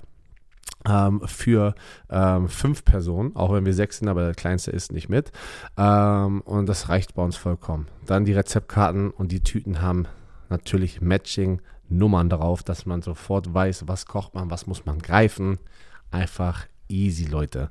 für 5 Personen, auch wenn wir 6 sind, aber der Kleinste isst nicht mit. Und das reicht bei uns vollkommen. Dann die Rezeptkarten und die Tüten haben natürlich Matching-Nummern drauf, dass man sofort weiß, was kocht man, was muss man greifen. Einfach easy, Leute.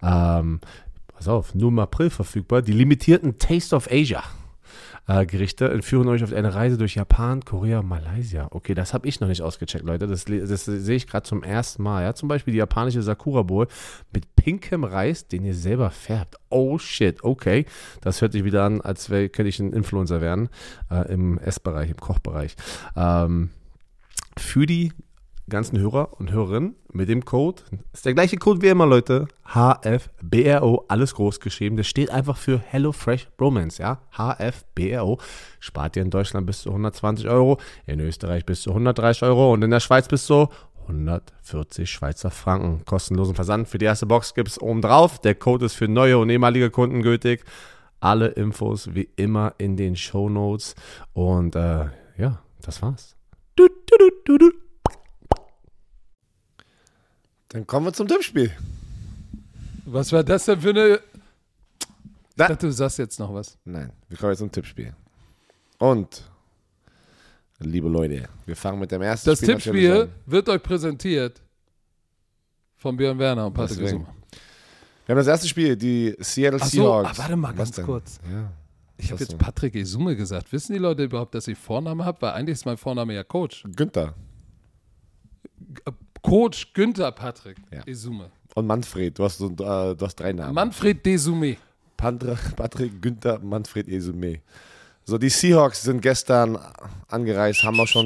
Pass auf, nur im April verfügbar. Die limitierten Taste of Asia Gerichte führen euch auf eine Reise durch Japan, Korea, Malaysia. Okay, das habe ich noch nicht ausgecheckt, Leute. Das sehe ich gerade zum ersten Mal. Ja? Zum Beispiel die japanische Sakura Bowl mit pinkem Reis, den ihr selber färbt. Oh shit, okay. Das hört sich wieder an, als könnte ich ein Influencer werden im Essbereich, im Kochbereich. Für die ganzen Hörer und Hörerinnen mit dem Code, ist der gleiche Code wie immer, Leute, HFBRO, alles groß geschrieben, das steht einfach für HelloFresh Bromance, ja, HFBRO, spart ihr in Deutschland bis zu 120 Euro, in Österreich bis zu 130 Euro und in der Schweiz bis zu 140 Schweizer Franken, kostenlosen Versand. Für die erste Box gibt es oben drauf, der Code ist für neue und ehemalige Kunden gültig, alle Infos wie immer in den Shownotes und ja, das war's. Dann kommen wir zum Tippspiel. Was war das denn für eine... Ich dachte, du sagst jetzt noch was. Nein, wir kommen jetzt zum Tippspiel. Und, liebe Leute, wir fangen mit dem ersten Das Spiel Tippspiel wird euch präsentiert von Björn Werner und Patrick Summe. Wir haben das erste Spiel, die Seattle Seahawks. Warte mal ganz kurz. Ja. Ich habe jetzt Patrick Esume gesagt. Wissen die Leute überhaupt, dass ich Vornamen habe? Weil eigentlich ist mein Vorname ja Coach. Günther. Coach Günther Patrick Esume. Und Manfred, du hast 3 Namen. Manfred Desume. Patrick Günther Manfred Esume. So, die Seahawks sind gestern angereist, haben auch schon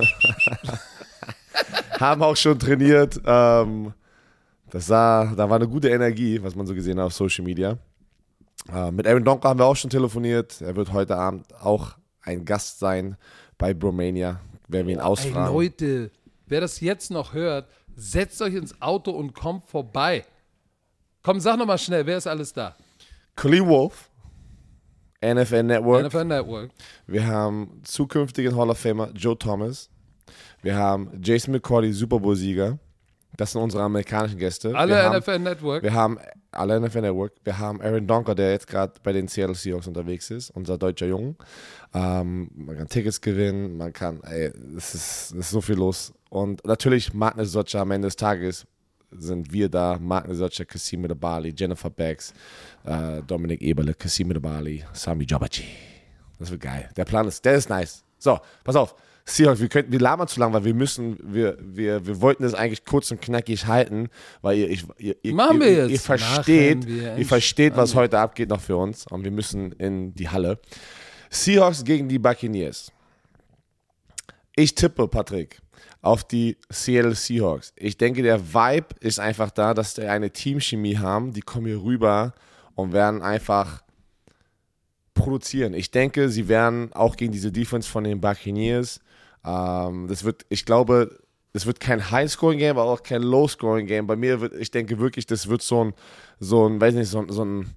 trainiert. Da war eine gute Energie, was man so gesehen hat auf Social Media. Mit Aaron Donker haben wir auch schon telefoniert. Er wird heute Abend auch ein Gast sein bei Bromania. Werden wir ihn ausfragen. Ey, Leute, wer das jetzt noch hört, setzt euch ins Auto und kommt vorbei. Komm, sag nochmal schnell, wer ist alles da? Khalil Wolf, NFL Network. NFL Network. Wir haben zukünftigen Hall of Famer Joe Thomas. Wir haben Jason McCourty, Super Bowl-Sieger. Das sind unsere amerikanischen Gäste. Alle NFL Network. Wir haben alle NFL Network. Wir haben Aaron Donker, der jetzt gerade bei den Seattle Seahawks unterwegs ist, unser deutscher Junge. Man kann Tickets gewinnen, es ist so viel los. Und natürlich Magnus Socha am Ende des Tages sind wir da. Magnus Socha, Kasim Edebali, Jennifer Becks, Dominik Eberle, Kasim Edebali, Sami Jobachi. Das wird geil. Der ist nice. So, pass auf. Seahawks, wir labern zu lang, weil wir wollten das eigentlich kurz und knackig halten, weil ihr versteht, was heute abgeht noch für uns und wir müssen in die Halle. Seahawks gegen die Buccaneers. Ich tippe, Patrick, auf die Seattle Seahawks. Ich denke, der Vibe ist einfach da, dass die eine Teamchemie haben, die kommen hier rüber und werden einfach produzieren. Ich denke, sie werden auch gegen diese Defense von den Buccaneers, ich glaube, es wird kein High-Scoring-Game, aber auch kein Low-Scoring-Game. Bei mir ich denke wirklich, das wird so ein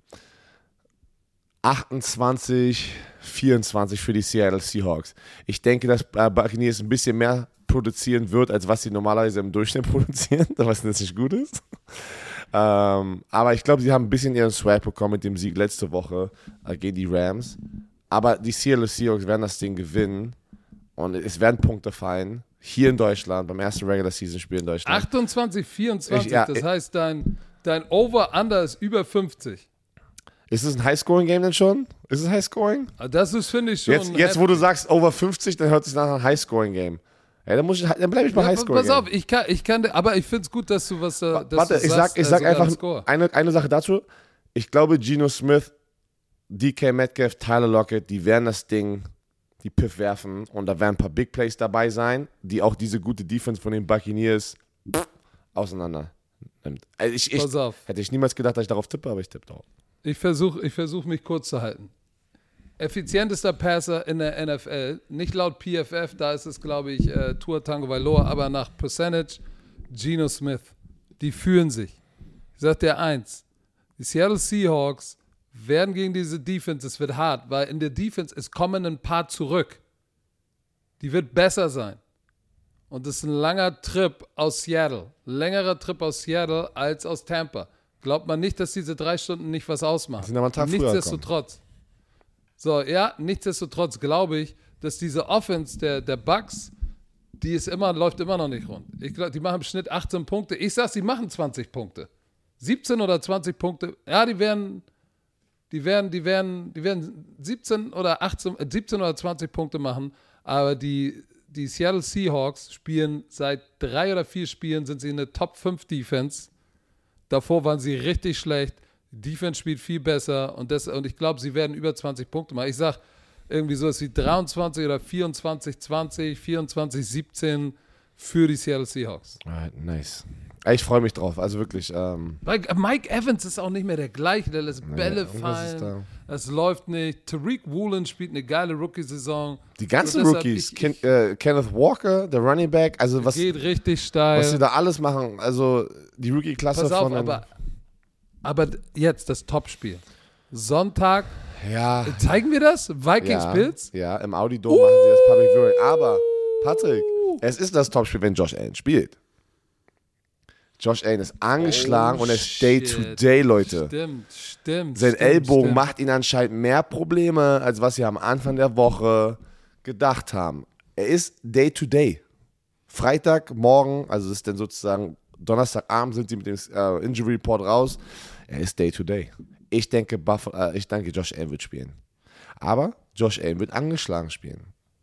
28, 24 für die Seattle Seahawks. Ich denke, dass Buccaneers ein bisschen mehr produzieren wird, als was sie normalerweise im Durchschnitt produzieren, was nicht gut ist. Aber ich glaube, sie haben ein bisschen ihren Swag bekommen mit dem Sieg letzte Woche gegen die Rams. Aber die Seattle Seahawks werden das Ding gewinnen und es werden Punkte fallen. Hier in Deutschland, beim ersten Regular-Season-Spiel in Deutschland. 28, 24, das heißt, dein Over-Under ist über 50. Ist es ein High-Scoring-Game denn schon? Ist es High-Scoring? Das ist, finde ich, schon. Jetzt, wo du sagst Over 50, dann hört es sich nach einem High-Scoring-Game. Ja, dann bleibe ich bei Highscore. Pass auf, ich kann, aber ich finde es gut, dass du was Warte, ich sag einfach eine Sache dazu. Ich glaube, Geno Smith, DK Metcalf, Tyler Lockett, die werden das Ding, die Piff werfen und da werden ein paar Big Plays dabei sein, die auch diese gute Defense von den Buccaneers auseinander nimmt. Pass auf. Hätte ich niemals gedacht, dass ich darauf tippe, aber ich tippe darauf. Ich versuch mich kurz zu halten. Effizientester Passer in der NFL, nicht laut PFF, da ist es, glaube ich, Tua Tagovailoa, aber nach Percentage Geno Smith. Die fühlen sich. Ich sage dir eins, die Seattle Seahawks werden gegen diese Defense, es wird hart, weil in der Defense, es kommen ein paar zurück. Die wird besser sein. Und das ist ein langer Trip aus Seattle. Längerer Trip aus Seattle als aus Tampa. Glaubt man nicht, dass diese 3 Stunden nicht was ausmachen. Sind aber einen Tag früher nichtsdestotrotz. So, ja, nichtsdestotrotz glaube ich, dass diese Offense der Bucks, läuft immer noch nicht rund. Ich glaube, die machen im Schnitt 18 Punkte. Ich sag, sie machen 20 Punkte. 17 oder 20 Punkte. Ja, die werden 17 oder 20 Punkte machen, aber die Seattle Seahawks spielen seit 3 oder 4 Spielen, sind sie in der Top 5 Defense. Davor waren sie richtig schlecht. Die Defense spielt viel besser und ich glaube, sie werden über 20 Punkte machen. Ich sage irgendwie so, es wie 23 oder 24, 20, 24, 17 für die Seattle Seahawks. Nice. Ich freue mich drauf, also wirklich. Mike Evans ist auch nicht mehr der gleiche, der lässt Bälle fallen. Es läuft nicht. Tariq Woolen spielt eine geile Rookie-Saison. Die ganzen Rookies, Kenneth Walker, der Running Back, also was geht richtig steil. Was sie da alles machen, also die Rookie-Klasse von. Aber jetzt das Topspiel. Sonntag. Ja. Zeigen wir das? Vikings-Bills? Ja, im Audi Dome machen sie das Public Viewing. Aber, Patrick, es ist das Topspiel, wenn Josh Allen spielt. Josh Allen ist angeschlagen und er ist Day-to-Day, Leute. Stimmt. Sein Ellbogen macht ihn anscheinend mehr Probleme, als was sie am Anfang der Woche gedacht haben. Er ist Day-to-Day. Freitagmorgen, also es ist dann sozusagen Donnerstagabend, sind sie mit dem Injury Report raus. Er ist Day-to-Day. Ich denke, Josh Allen wird spielen. Aber Josh Allen wird angeschlagen spielen.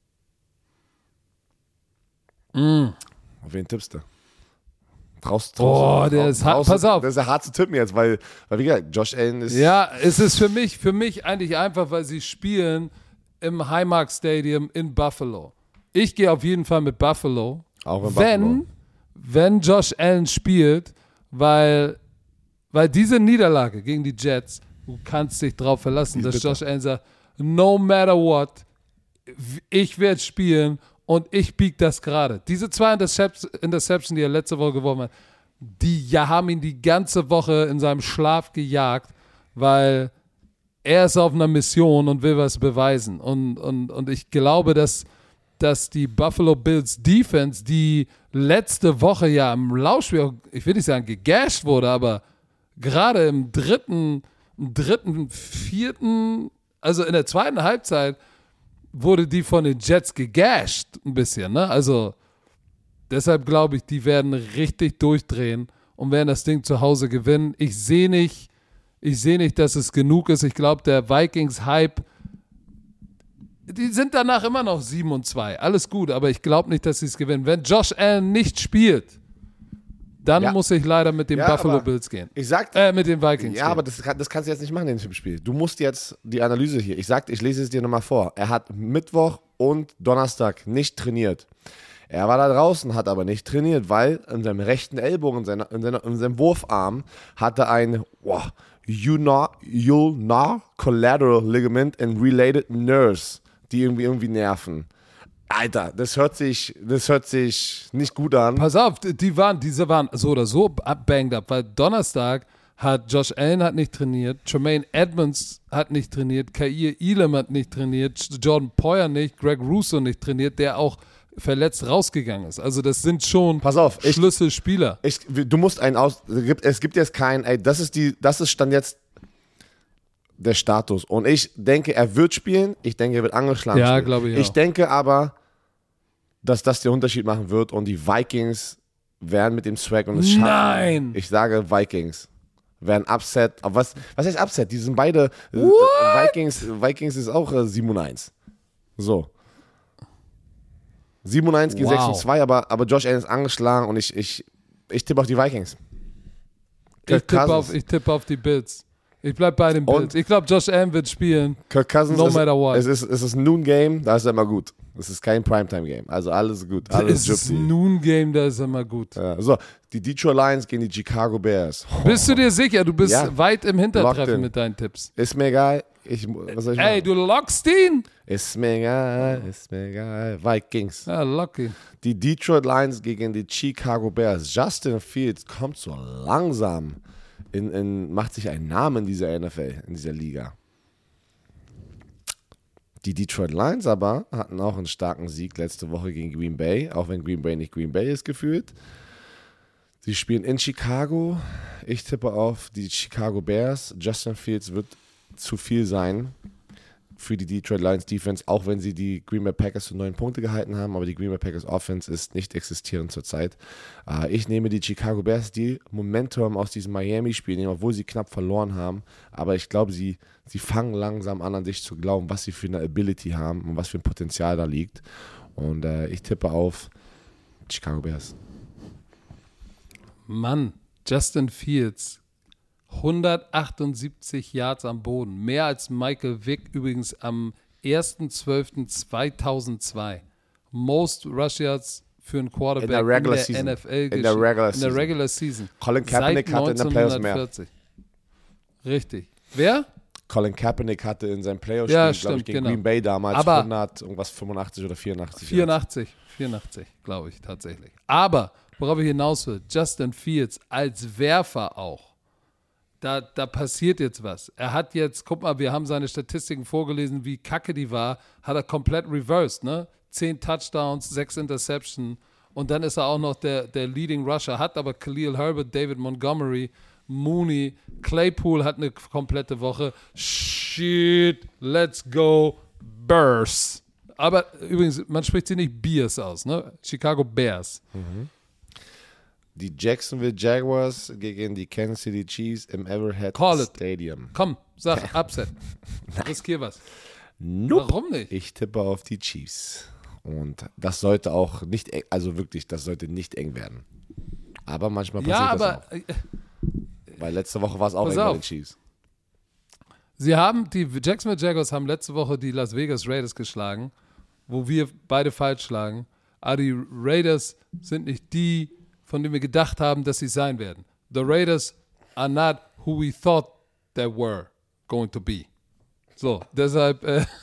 Auf wen tippst du? Pass auf. Das ist ja hart zu tippen jetzt, weil wie gesagt, Josh Allen ist... Ja, es ist für mich eigentlich einfach, weil sie spielen im Highmark Stadium in Buffalo. Ich gehe auf jeden Fall mit Buffalo. Auch in Buffalo. Wenn Josh Allen spielt, weil diese Niederlage gegen die Jets, du kannst dich drauf verlassen, dass Josh Allen sagt, no matter what, ich werde spielen und ich biege das gerade. Diese 2 Interceptions, die er letzte Woche geworfen hat, die haben ihn die ganze Woche in seinem Schlaf gejagt, weil er ist auf einer Mission und will was beweisen. Und ich glaube, dass die Buffalo Bills Defense, die letzte Woche ja im Laufspiel, ich will nicht sagen gegasht wurde, aber gerade im dritten, vierten, also in der zweiten Halbzeit wurde die von den Jets gegasht ein bisschen, ne? Also deshalb glaube ich, die werden richtig durchdrehen und werden das Ding zu Hause gewinnen. Ich sehe nicht, dass es genug ist. Ich glaube, der Vikings-Hype, die sind danach immer noch 7-2. Alles gut, aber ich glaube nicht, dass sie es gewinnen. Wenn Josh Allen nicht spielt, dann muss ich leider mit den Buffalo Bills gehen. Mit den Vikings. Ja, aber das kannst du jetzt nicht machen in dem Spiel. Du musst jetzt die Analyse hier. Ich lese es dir nochmal vor. Er hat Mittwoch und Donnerstag nicht trainiert. Er war da draußen, hat aber nicht trainiert, weil in seinem rechten Ellbogen, in seinem Wurfarm, hatte ein ulnar collateral ligament and related nerves, die irgendwie nerven. Alter, das hört sich nicht gut an. Pass auf, diese waren so oder so banged up, weil Donnerstag hat Josh Allen nicht trainiert, Tremaine Edmonds hat nicht trainiert, Kair Elam hat nicht trainiert, Jordan Poyer nicht, Greg Russo nicht trainiert, der auch verletzt rausgegangen ist. Also das sind schon Schlüsselspieler. Du musst es gibt jetzt keinen, das ist Stand jetzt der Status. Und ich denke, er wird spielen. Ich denke, er wird angeschlagen spielen. Ja, glaube ich auch. Ich denke aber, dass das den Unterschied machen wird und die Vikings werden mit dem Swag und es schaffen. Nein! Ich sage Vikings. Werden Upset. Aber was heißt Upset? Die sind beide Vikings ist auch 7-1. So. 7-1 gegen 6-2, aber Josh Allen ist angeschlagen und ich tippe auf die Vikings. Ich tippe auf die Bills. Ich bleibe bei den Bills. Ich glaube, Josh Allen wird spielen. Kirk Cousins, no matter what. Es ist ein Noon-Game, da ist er immer gut. Es ist kein Primetime-Game. Also alles gut. Alles es ist ein Noon-Game, da ist er immer gut. Ja, so, die Detroit Lions gegen die Chicago Bears. Bist du dir sicher? Du bist weit im Hintertreffen mit deinen Tipps. Ist mir egal. Was soll ich machen? Ey, du lockst ihn? Ist mir egal. Vikings. Ja, lock ihn. Die Detroit Lions gegen die Chicago Bears. Justin Fields kommt so langsam macht sich einen Namen in dieser NFL, in dieser Liga. Die Detroit Lions aber hatten auch einen starken Sieg letzte Woche gegen Green Bay, auch wenn Green Bay nicht Green Bay ist gefühlt. Sie spielen in Chicago. Ich tippe auf die Chicago Bears. Justin Fields wird zu viel sein für die Detroit Lions Defense, auch wenn sie die Green Bay Packers zu 9 Punkte gehalten haben, aber die Green Bay Packers Offense ist nicht existierend zurzeit. Ich nehme die Chicago Bears, die Momentum aus diesem Miami-Spiel nehmen, obwohl sie knapp verloren haben, aber ich glaube, sie fangen langsam an sich zu glauben, was sie für eine Ability haben und was für ein Potenzial da liegt. Und ich tippe auf Chicago Bears. Mann, Justin Fields, 178 Yards am Boden. Mehr als Michael Vick übrigens am 1.12.2002. Most Rush Yards für einen Quarterback in der NFL in der Regular Season. Colin Kaepernick hatte in der Playoffs mehr. Richtig. Wer? Colin Kaepernick hatte in seinem Playoff-Spiel, glaube ich, gegen Green Bay damals 85 oder 84. 84, glaube ich, tatsächlich. Aber, worauf ich hinaus will, Justin Fields als Werfer auch. Da passiert jetzt was. Er hat jetzt, guck mal, wir haben seine Statistiken vorgelesen, wie kacke die war, hat er komplett reversed, ne? 10 Touchdowns, 6 Interceptions und dann ist er auch noch der Leading Rusher, hat aber Khalil Herbert, David Montgomery, Mooney, Claypool hat eine komplette Woche. Shit, let's go Bears. Aber übrigens, man spricht sie nicht Bears aus, ne? Chicago Bears. Mhm. Die Jacksonville Jaguars gegen die Kansas City Chiefs im Everhead Stadium. Komm, sag, Upset. Riskier was. Nope. Warum nicht? Ich tippe auf die Chiefs. Und das sollte auch nicht, also wirklich, das sollte nicht eng werden. Aber manchmal passiert das auch. Weil letzte Woche war es auch eng bei den Chiefs. Die Jacksonville Jaguars haben letzte Woche die Las Vegas Raiders geschlagen, wo wir beide falsch lagen. Aber die Raiders sind nicht die, von denen wir gedacht haben, dass sie sein werden. The Raiders are not who we thought they were going to be. So, deshalb,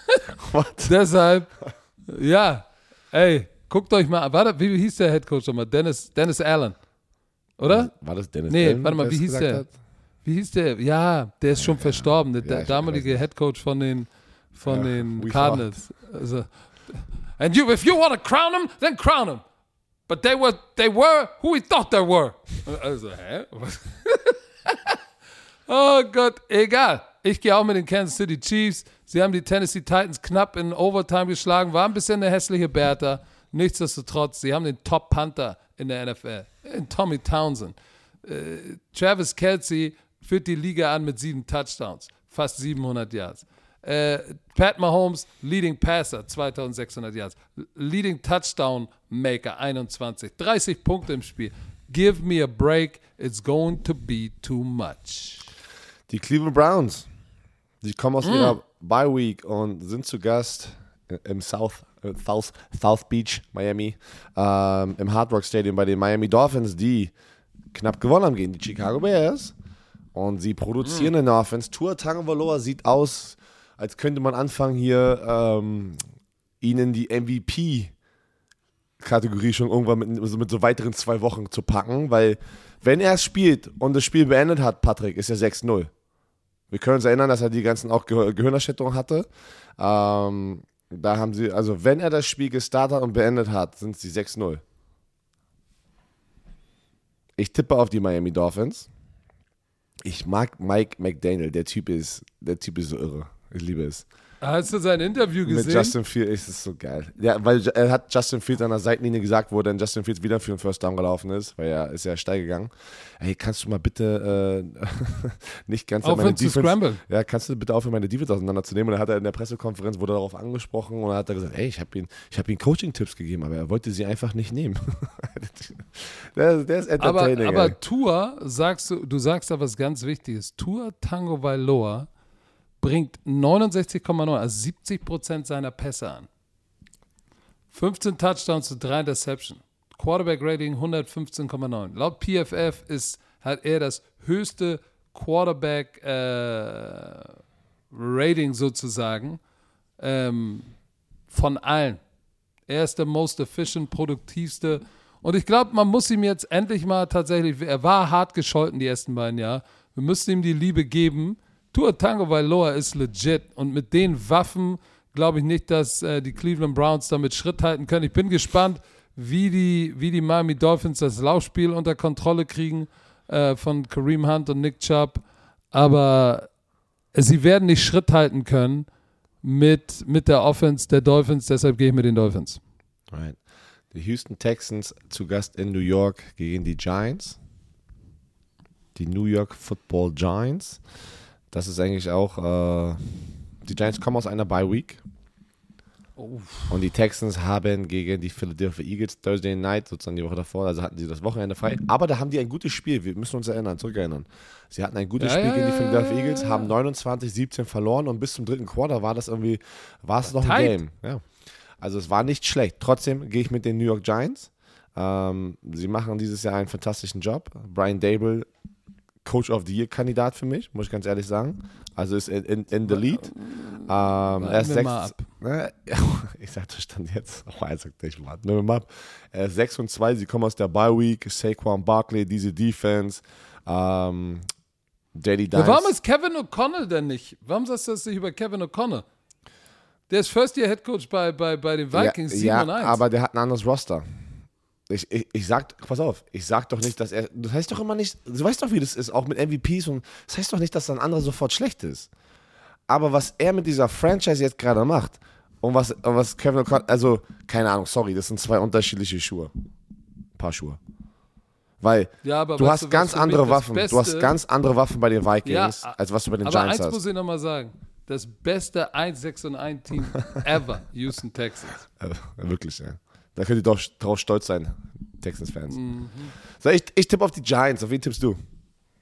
ja, ey, guckt euch mal an. Warte, wie hieß der Headcoach nochmal? Dennis Allen, oder? War das Dennis Nee, Allen, warte mal, wie hieß der? hat? Wie hieß der? Ja, der ist schon verstorben. Der damalige Headcoach von den Cardinals. Also, and if you want to crown him, then crown him. But they were who we thought they were. Also, hä? Oh Gott, egal. Ich gehe auch mit den Kansas City Chiefs. Sie haben die Tennessee Titans knapp in Overtime geschlagen. War ein bisschen eine hässliche Bertha. Nichtsdestotrotz, sie haben den Top-Punter in der NFL. In Tommy Townsend. Travis Kelce führt die Liga an mit 7 Touchdowns. Fast 700 Yards. Pat Mahomes, Leading Passer, 2600 Yards. Leading Touchdown Maker, 21. 30 Punkte im Spiel. Give me a break. It's going to be too much. Die Cleveland Browns, die kommen aus ihrer Bye Week und sind zu Gast im South Beach, Miami, im Hard Rock Stadium bei den Miami Dolphins, die knapp gewonnen haben gegen die Chicago Bears. Und sie produzieren eine Offense. Tua Tagovailoa sieht aus, als könnte man anfangen, hier ihnen die MVP-Kategorie schon irgendwann mit so weiteren 2 Wochen zu packen, weil wenn er es spielt und das Spiel beendet hat, Patrick, ist er 6-0. Wir können uns erinnern, dass er die ganzen auch Gehirnerschütterungen hatte. Da haben sie, also wenn er das Spiel gestartet und beendet hat, sind sie 6-0. Ich tippe auf die Miami Dolphins. Ich mag Mike McDaniel, der Typ ist so irre. Ich liebe es. Hast du sein Interview gesehen? Mit Justin Fields ist es so geil. Ja, weil er hat Justin Fields an der Seitenlinie gesagt, wo dann Justin Fields wieder für den First Down gelaufen ist, weil er ist ja steil gegangen. Hey, kannst du mal bitte nicht ganz aufhören zu scramblen? Ja, kannst du bitte aufhören, meine Defense auseinanderzunehmen? Und dann hat er in der Pressekonferenz, wurde darauf angesprochen und dann hat er gesagt, hey, ich habe ihm Coaching-Tipps gegeben, aber er wollte sie einfach nicht nehmen. der ist entertaining. Aber Tua, du sagst da was ganz Wichtiges. Tua Tagovailoa bringt 69,9, also 70% seiner Pässe an. 15 Touchdowns zu 3 Interception. Quarterback-Rating 115,9. Laut PFF hat er das höchste Quarterback-Rating sozusagen von allen. Er ist der most efficient, produktivste. Und ich glaube, man muss ihm jetzt endlich mal tatsächlich, er war hart gescholten die ersten beiden Jahre, wir müssen ihm die Liebe geben. Tua Tagovailoa ist legit und mit den Waffen glaube ich nicht, dass die Cleveland Browns damit Schritt halten können. Ich bin gespannt, wie die Miami Dolphins das Laufspiel unter Kontrolle kriegen von Kareem Hunt und Nick Chubb, aber sie werden nicht Schritt halten können mit der Offense der Dolphins, deshalb gehe ich mit den Dolphins. Right. Die Houston Texans zu Gast in New York gegen die Giants. Die New York Football Giants. Das ist eigentlich auch, die Giants kommen aus einer Bye Week. Und die Texans haben gegen die Philadelphia Eagles Thursday Night, sozusagen die Woche davor, also hatten sie das Wochenende frei. Aber da haben die ein gutes Spiel, wir müssen uns zurückerinnern. Sie hatten ein gutes Spiel gegen die Philadelphia Eagles, haben 29-17 verloren und bis zum 3. Quarter war es noch ein Game. Ja. Also es war nicht schlecht. Trotzdem gehe ich mit den New York Giants. Sie machen dieses Jahr einen fantastischen Job. Brian Daboll, Coach of the Year Kandidat für mich, muss ich ganz ehrlich sagen. Also ist in the lead. Er ist 6. Ich sag das Stand jetzt. Oh, er sagt nicht, warten wir mal ab. Er ist 6-2, sie kommen aus der Bye Week. Saquon Barkley, diese Defense. Daddy Dimes. Ja, warum ist Kevin O'Connell denn nicht? Warum sagst du das nicht über Kevin O'Connell? Der ist First-Year-Headcoach bei den Vikings, 7-1. Ja, aber der hat ein anderes Roster. Ich sag doch nicht, dass er, das heißt doch immer nicht, du weißt doch, wie das ist, auch mit MVPs und das heißt doch nicht, dass ein anderer sofort schlecht ist. Aber was er mit dieser Franchise jetzt gerade macht und was Kevin O'Connell, also, keine Ahnung, sorry, das sind 2 unterschiedliche Schuhe. Paar Schuhe. Weil du hast ganz andere Waffen. Du hast ganz andere Waffen bei den Vikings, als was du bei den Giants hast. Aber eins muss ich nochmal sagen. Das beste 1-6-1 Team ever, Houston Texans. Wirklich, ja. Da könnt ihr doch drauf stolz sein, Texans-Fans. So, ich tippe auf die Giants. Auf wen tippst du?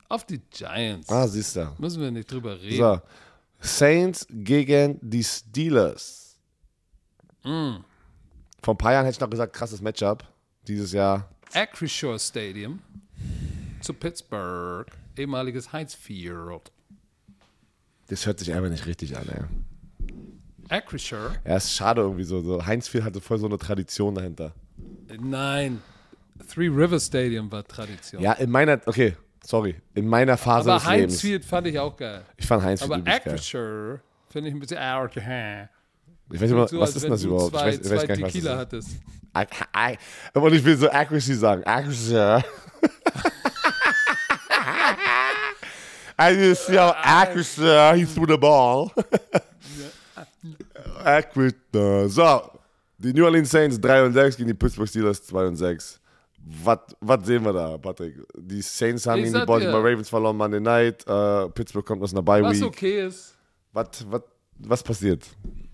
Auf die Giants. Siehst du. Müssen wir nicht drüber reden. So. Saints gegen die Steelers. Vor ein paar Jahren hätte ich noch gesagt, krasses Matchup. Dieses Jahr. Acrisure Stadium zu Pittsburgh. Ehemaliges Heinz Field. Das hört sich einfach nicht richtig an, ey. Acrisure? Ja, ist schade irgendwie so. Heinz Field hatte voll so eine Tradition dahinter. Nein. Three River Stadium war Tradition. Ja, in meiner Phase aber des Heinz Lebens. Field fand ich auch geil. Ich fand Heinz Field Aber übelst geil. Acrisure finde ich ein bisschen Ich weiß nicht mal, so, was als ist wenn denn das du überhaupt? Zwei Ich weiß gar nicht, was Tequila das ist. hattest. Und ich will so Accuracy sagen. Accuracy. I just see how accuracy he threw the ball. Accurate. So, die New Orleans Saints 3-6 gegen die Pittsburgh Steelers 2-6. Was sehen wir da, Patrick? Die Saints haben gegen die Baltimore Ravens verloren Monday Night. Pittsburgh kommt aus einer Bye Week. Was okay ist. Was passiert?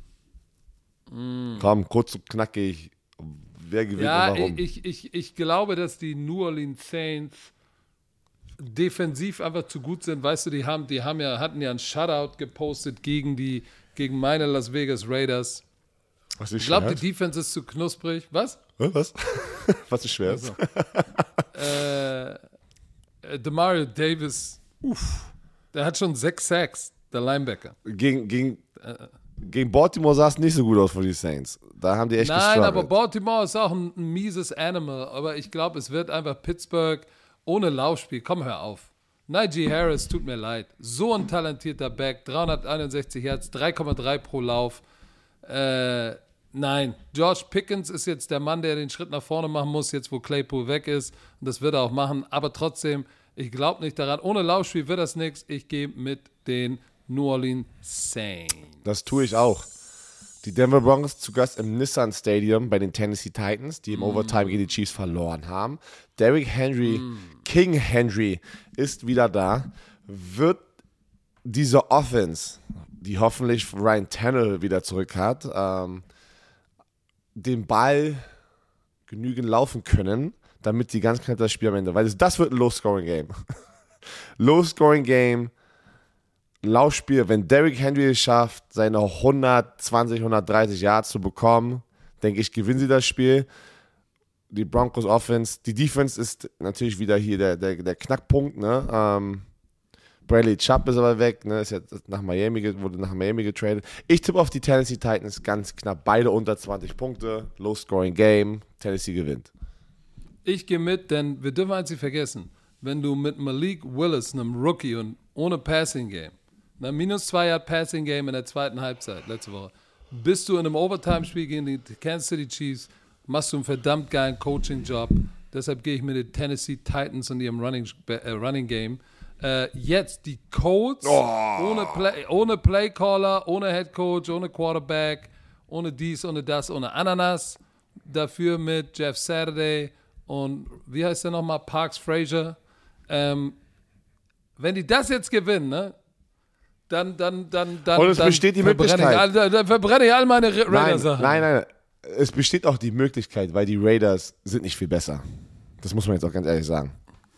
Komm, kurz und knackig. Wer gewinnt und warum? Ich glaube, dass die New Orleans Saints defensiv einfach zu gut sind. Weißt du, hatten ja einen Shutout gepostet gegen meine Las Vegas Raiders. Ich glaube, die Defense ist zu knusprig. Was? Was? Was ist schwer? Also, Demario Davis, der hat schon 6 Sacks, der Linebacker. Gegen Baltimore sah es nicht so gut aus für die Saints. Da haben die echt gestruggelt. Nein, aber Baltimore ist auch ein mieses Animal. Aber ich glaube, es wird einfach Pittsburgh ohne Laufspiel. Komm, hör auf. Najee Harris, tut mir leid. So ein talentierter Back, 361 Yards, 3,3 pro Lauf. Nein, George Pickens ist jetzt der Mann, der den Schritt nach vorne machen muss, jetzt wo Claypool weg ist. Und das wird er auch machen. Aber trotzdem, ich glaube nicht daran. Ohne Laufspiel wird das nichts. Ich gehe mit den New Orleans Saints. Das tue ich auch. Die Denver Broncos zu Gast im Nissan Stadium bei den Tennessee Titans, die im Overtime gegen die Chiefs verloren haben. Derrick Henry, King Henry, ist wieder da. Wird diese Offense, die hoffentlich Ryan Tannehill wieder zurück hat, den Ball genügend laufen können, damit die ganz knapp das Spiel am Ende, weil das wird ein Low-Scoring-Game. Low-Scoring-Game, Laufspiel, wenn Derrick Henry es schafft, seine 120, 130 Yards zu bekommen, denke ich, gewinnen sie das Spiel. Die Broncos Offense, die Defense ist natürlich wieder hier der Knackpunkt, ne? Bradley Chubb ist aber weg, ne? Ist jetzt wurde nach Miami getradet. Ich tippe auf die Tennessee Titans ganz knapp. Beide unter 20 Punkte. Low-Scoring Game. Tennessee gewinnt. Ich gehe mit, denn wir dürfen eins nicht vergessen. Wenn du mit Malik Willis, einem Rookie und ohne Passing Game, -2 Yard Passing Game in der zweiten Halbzeit letzte Woche, bist du in einem Overtime-Spiel gegen die Kansas City Chiefs, machst du einen verdammt geilen Coaching-Job. Deshalb gehe ich mit den Tennessee Titans und ihrem Running Game. Jetzt die Colts ohne Playcaller, ohne Head Coach, ohne Quarterback, ohne dies, ohne das, ohne Ananas. Dafür mit Jeff Saturday und wie heißt der nochmal? Parks Frazier. Wenn die das jetzt gewinnen, ne? Dann und es besteht die Möglichkeit. Dann verbrenne ich all meine Raiders-Sachen. Nein. Es besteht auch die Möglichkeit, weil die Raiders sind nicht viel besser. Das muss man jetzt auch ganz ehrlich sagen.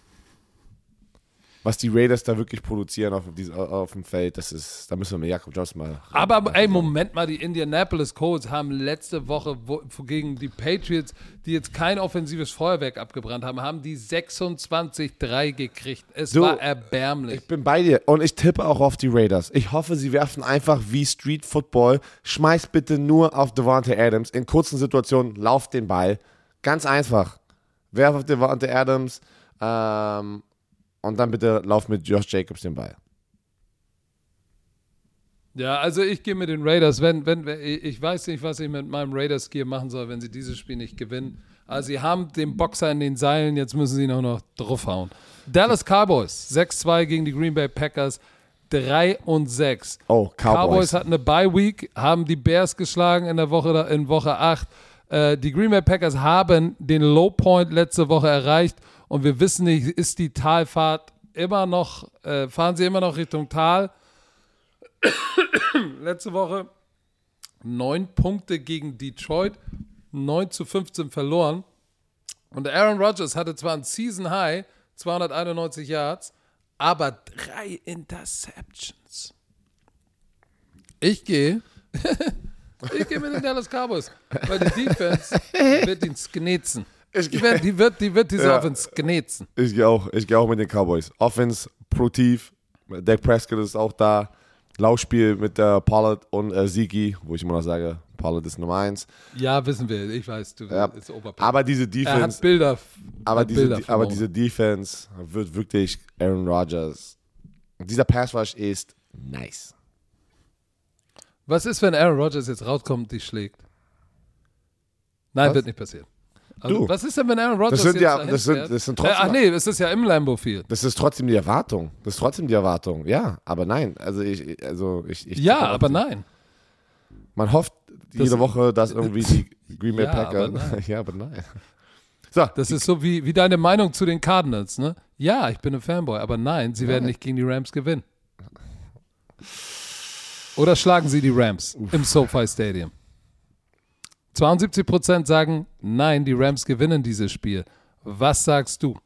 Was die Raiders da wirklich produzieren auf dem Feld, da müssen wir mit Jakob Johnson mal. Aber ey, Moment mal, die Indianapolis Colts haben letzte Woche gegen die Patriots, die jetzt kein offensives Feuerwerk abgebrannt haben, haben die 26-3 gekriegt. Es war erbärmlich. Ich bin bei dir und ich tippe auch auf die Raiders. Ich hoffe, sie werfen einfach wie Street Football. Schmeiß bitte nur auf Davante Adams. In kurzen Situationen lauft den Ball. Ganz einfach. Werf auf Davante Adams. Und dann bitte lauf mit Josh Jacobs den Ball. Ja, also ich gehe mit den Raiders. Ich weiß nicht, was ich mit meinem Raiders-Gear machen soll, wenn sie dieses Spiel nicht gewinnen. Also sie haben den Boxer in den Seilen, jetzt müssen sie ihn auch noch draufhauen. Dallas Cowboys, 6-2 gegen die Green Bay Packers, 3-6. Oh, Cowboys hatten eine Bye-Week, haben die Bears geschlagen in Woche 8. Die Green Bay Packers haben den Low-Point letzte Woche erreicht. Und wir wissen nicht, ist die Talfahrt immer noch, fahren sie immer noch Richtung Tal? Letzte Woche 9 Punkte gegen Detroit, 9-15 verloren. Und Aaron Rodgers hatte zwar ein Season High, 291 Yards, Aber 3 Interceptions. Ich gehe mit den Dallas Cowboys, weil die Defense wird ihn sknetzen. Die wird diese Offense sknetzen. Ich gehe auch mit den Cowboys. Offense, produktiv. Dak Prescott ist auch da. Laufspiel mit Pollard und Zeke, wo ich immer noch sage, Pollard ist Nummer 1. Ja, wissen wir. Ich weiß, du ist Oberplan. Aber diese Defense. Er hat Bilder. Aber diese Defense wird wirklich Aaron Rodgers. Dieser Pass Rush ist nice. Was ist, wenn Aaron Rodgers jetzt rauskommt und dich schlägt? Nein, wird nicht passieren. Also, was ist denn, wenn Aaron Rodgers das sind trotzdem. Ach nee, es ist ja im Lambeau Field. Das ist trotzdem die Erwartung. Ja, aber nein. Ja, aber nein. Man hofft jede Woche, dass irgendwie die Green Bay Packers. Ja, aber nein. So, das ist so wie deine Meinung zu den Cardinals, ne? Ja, ich bin ein Fanboy, aber nein, sie werden nicht gegen die Rams gewinnen. Oder schlagen sie die Rams im SoFi Stadium? 72% sagen, nein, die Rams gewinnen dieses Spiel. Was sagst du?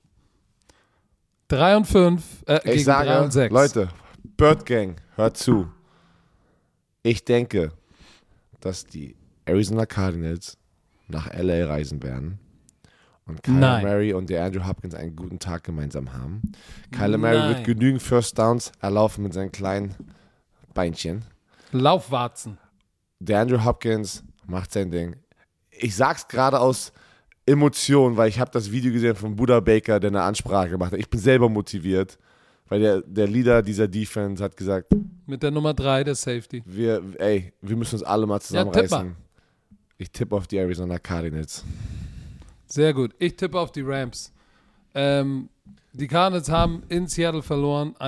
3 und 5 gegen 3 und 6. Leute, Bird Gang, hört zu. Ich denke, dass die Arizona Cardinals nach LA reisen werden und Kyler Murray und der Andrew Hopkins einen guten Tag gemeinsam haben. Kyler Murray wird genügend First Downs erlaufen mit seinen kleinen Beinchen. Laufwarzen. Der Andrew Hopkins macht sein Ding. Ich sag's gerade aus Emotionen, weil ich habe das Video gesehen von Buda Baker, der eine Ansprache gemacht hat. Ich bin selber motiviert, weil der Leader dieser Defense hat gesagt, mit der Nummer 3, der Safety. Wir müssen uns alle mal zusammenreißen. Ich tippe auf die Arizona Cardinals. Sehr gut. Ich tippe auf die Rams. Die Cardinals haben in Seattle verloren,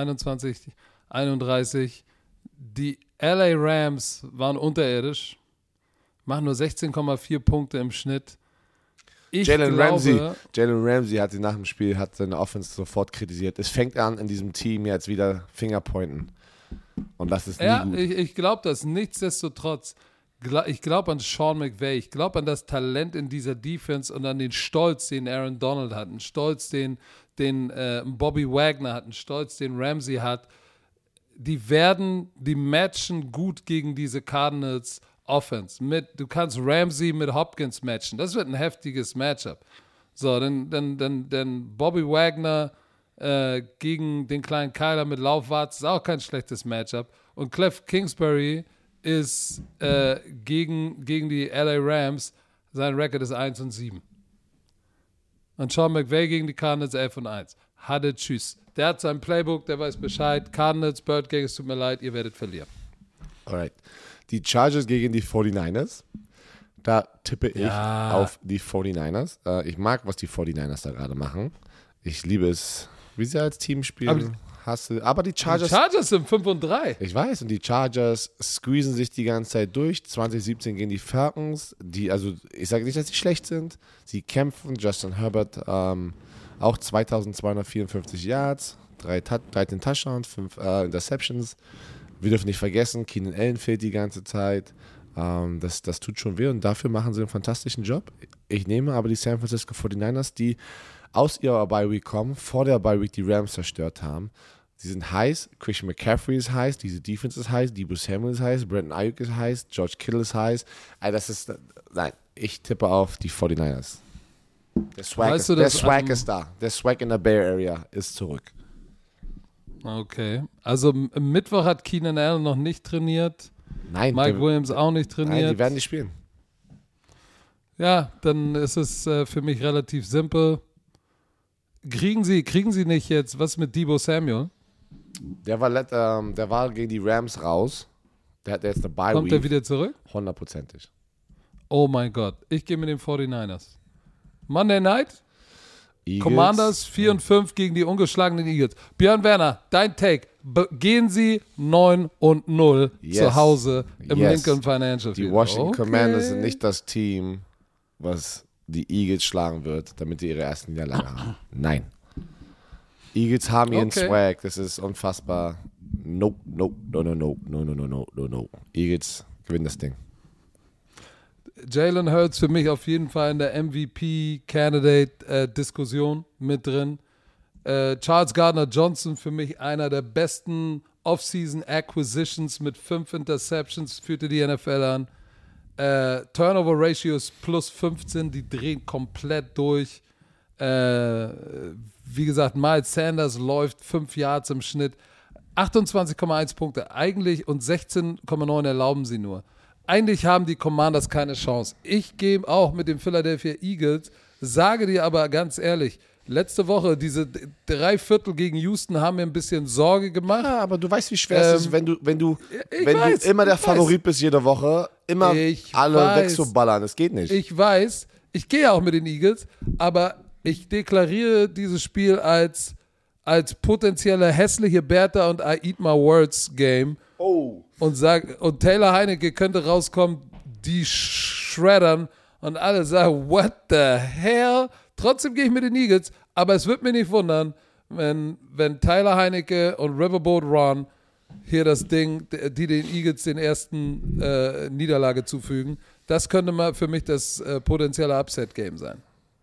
21-31. Die LA Rams waren unterirdisch, machen nur 16,4 Punkte im Schnitt. Jalen Ramsey hat nach dem Spiel seine Offense sofort kritisiert. Es fängt an, in diesem Team jetzt wieder Fingerpointen. Und das ist nie gut. Ich glaube das. Nichtsdestotrotz, ich glaube an Sean McVay. Ich glaube an das Talent in dieser Defense und an den Stolz, den Aaron Donald hat. Einen Stolz, den Bobby Wagner hat. Einen Stolz, den Ramsey hat. Die matchen gut gegen diese Cardinals Offense. Du kannst Ramsey mit Hopkins matchen. Das wird ein heftiges Matchup. So, dann Bobby Wagner gegen den kleinen Kyler mit Laufwarz ist auch kein schlechtes Matchup. Und Cliff Kingsbury ist gegen die LA Rams, sein Record ist 1-7. Und Sean McVay gegen die Cardinals 11-1. Hatte tschüss. Der hat sein Playbook, der weiß Bescheid. Cardinals, Bird Gang, es tut mir leid, ihr werdet verlieren. Alright. Die Chargers gegen die 49ers. Da tippe ich auf die 49ers. Ich mag, was die 49ers da gerade machen. Ich liebe es, wie sie als Team spielen. Aber die Chargers sind 5-3. Ich weiß, und die Chargers squeezen sich die ganze Zeit durch. 2017 gegen die Falcons. Ich sage nicht, dass sie schlecht sind. Sie kämpfen. Justin Herbert auch 2254 Yards, 13 Touchdowns, 5 Interceptions. Wir dürfen nicht vergessen, Keenan Allen fehlt die ganze Zeit. Das tut schon weh und dafür machen sie einen fantastischen Job. Ich nehme aber die San Francisco 49ers, die aus ihrer Bye-Week kommen, vor der Bye-Week die Rams zerstört haben. Sie sind heiß, Christian McCaffrey ist heiß, diese Defense ist heiß, Deebo Samuel ist heiß, Brandon Ayuk ist heiß, George Kittle ist heiß. Nein, ich tippe auf die 49ers. Der Swag ist da. Der Swag in der Bay Area ist zurück. Okay. Also am Mittwoch hat Keenan Allen noch nicht trainiert. Nein. Mike Williams auch nicht trainiert. Nein, die werden nicht spielen. Ja, dann ist es für mich relativ simpel. Kriegen Sie nicht jetzt, was mit Deebo Samuel? Der war gegen die Rams raus. Der hat jetzt eine Bye-Week. Kommt er wieder zurück? 100%. Oh mein Gott. Ich gehe mit den 49ers. Monday Night? Eagles. Commanders 4-5 gegen die ungeschlagenen Eagles. Björn Werner, dein Take. Gehen Sie 9-0 zu Hause im Lincoln Financial Field. Die Washington Commanders sind nicht das Team, was die Eagles schlagen wird, damit sie ihre ersten Niederlage haben. Nein. Eagles haben ihren Swag. Das ist unfassbar. No. Eagles gewinnen das Ding. Jalen Hurts für mich auf jeden Fall in der MVP-Candidate-Diskussion mit drin. Charles Gardner-Johnson für mich einer der besten Offseason Acquisitions mit 5 Interceptions führte die NFL an. Turnover Ratios plus 15, die drehen komplett durch. Wie gesagt, Miles Sanders läuft 5 Yards im Schnitt. 28,1 Punkte eigentlich und 16,9 erlauben sie nur. Eigentlich haben die Commanders keine Chance. Ich gehe auch mit den Philadelphia Eagles, sage dir aber ganz ehrlich, letzte Woche, diese 3 Viertel gegen Houston haben mir ein bisschen Sorge gemacht. Ja, aber du weißt, wie schwer es ist, wenn du immer der Favorit bist jede Woche, immer alle wegzuballern. Das geht nicht. Ich weiß, ich gehe auch mit den Eagles, aber ich deklariere dieses Spiel als potenzielle hässliche Bertha und I Eat My Words Game. Oh. Und Taylor Heineke könnte rauskommen, die schreddern und alle sagen, what the hell? Trotzdem gehe ich mit den Eagles, aber es wird mich nicht wundern, wenn Tyler Heineke und Riverboat Ron hier das Ding, die den Eagles den ersten Niederlage zufügen. Das könnte mal für mich das potenzielle Upset-Game sein.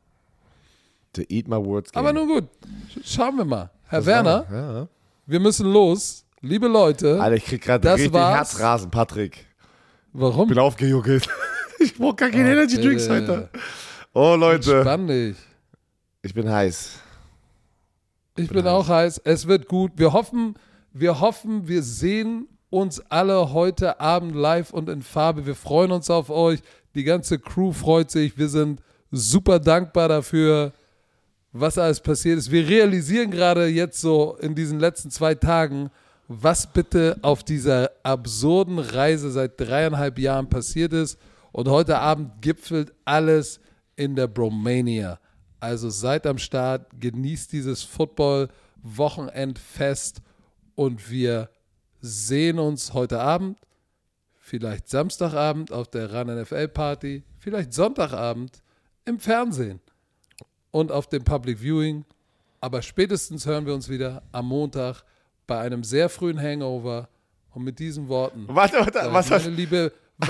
The Eat My Words Game. Aber nun gut, schauen wir mal. Herr Werner, wir müssen los. Liebe Leute. Alter, ich krieg gerade richtig Herzrasen, Patrick. Warum? Ich bin aufgejuckelt. Ich brauche gar keine Energy Drinks heute. Oh, Leute. Entspann dich. Ich bin heiß. Ich bin auch heiß. Es wird gut. Wir hoffen, wir sehen uns alle heute Abend live und in Farbe. Wir freuen uns auf euch. Die ganze Crew freut sich. Wir sind super dankbar dafür, was alles passiert ist. Wir realisieren gerade jetzt so in diesen letzten 2 Tagen, was bitte auf dieser absurden Reise seit 3,5 Jahren passiert ist. Und heute Abend gipfelt alles in der Bromania. Also seid am Start, genießt dieses Football-Wochenendfest und wir sehen uns heute Abend, vielleicht Samstagabend auf der Run NFL Party, vielleicht Sonntagabend im Fernsehen und auf dem Public Viewing. Aber spätestens hören wir uns wieder am Montag bei einem sehr frühen Hangover. Und mit diesen Worten, Warte, was meine Liebe,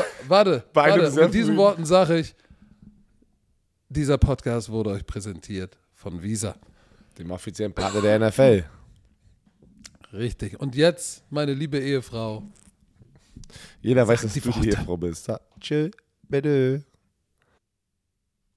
mit diesen Worten sage ich, dieser Podcast wurde euch präsentiert von Visa, dem offiziellen Partner der NFL. Richtig. Und jetzt, meine liebe Ehefrau. Jeder weiß, dass du die Ehefrau bist. Tschö, bitte.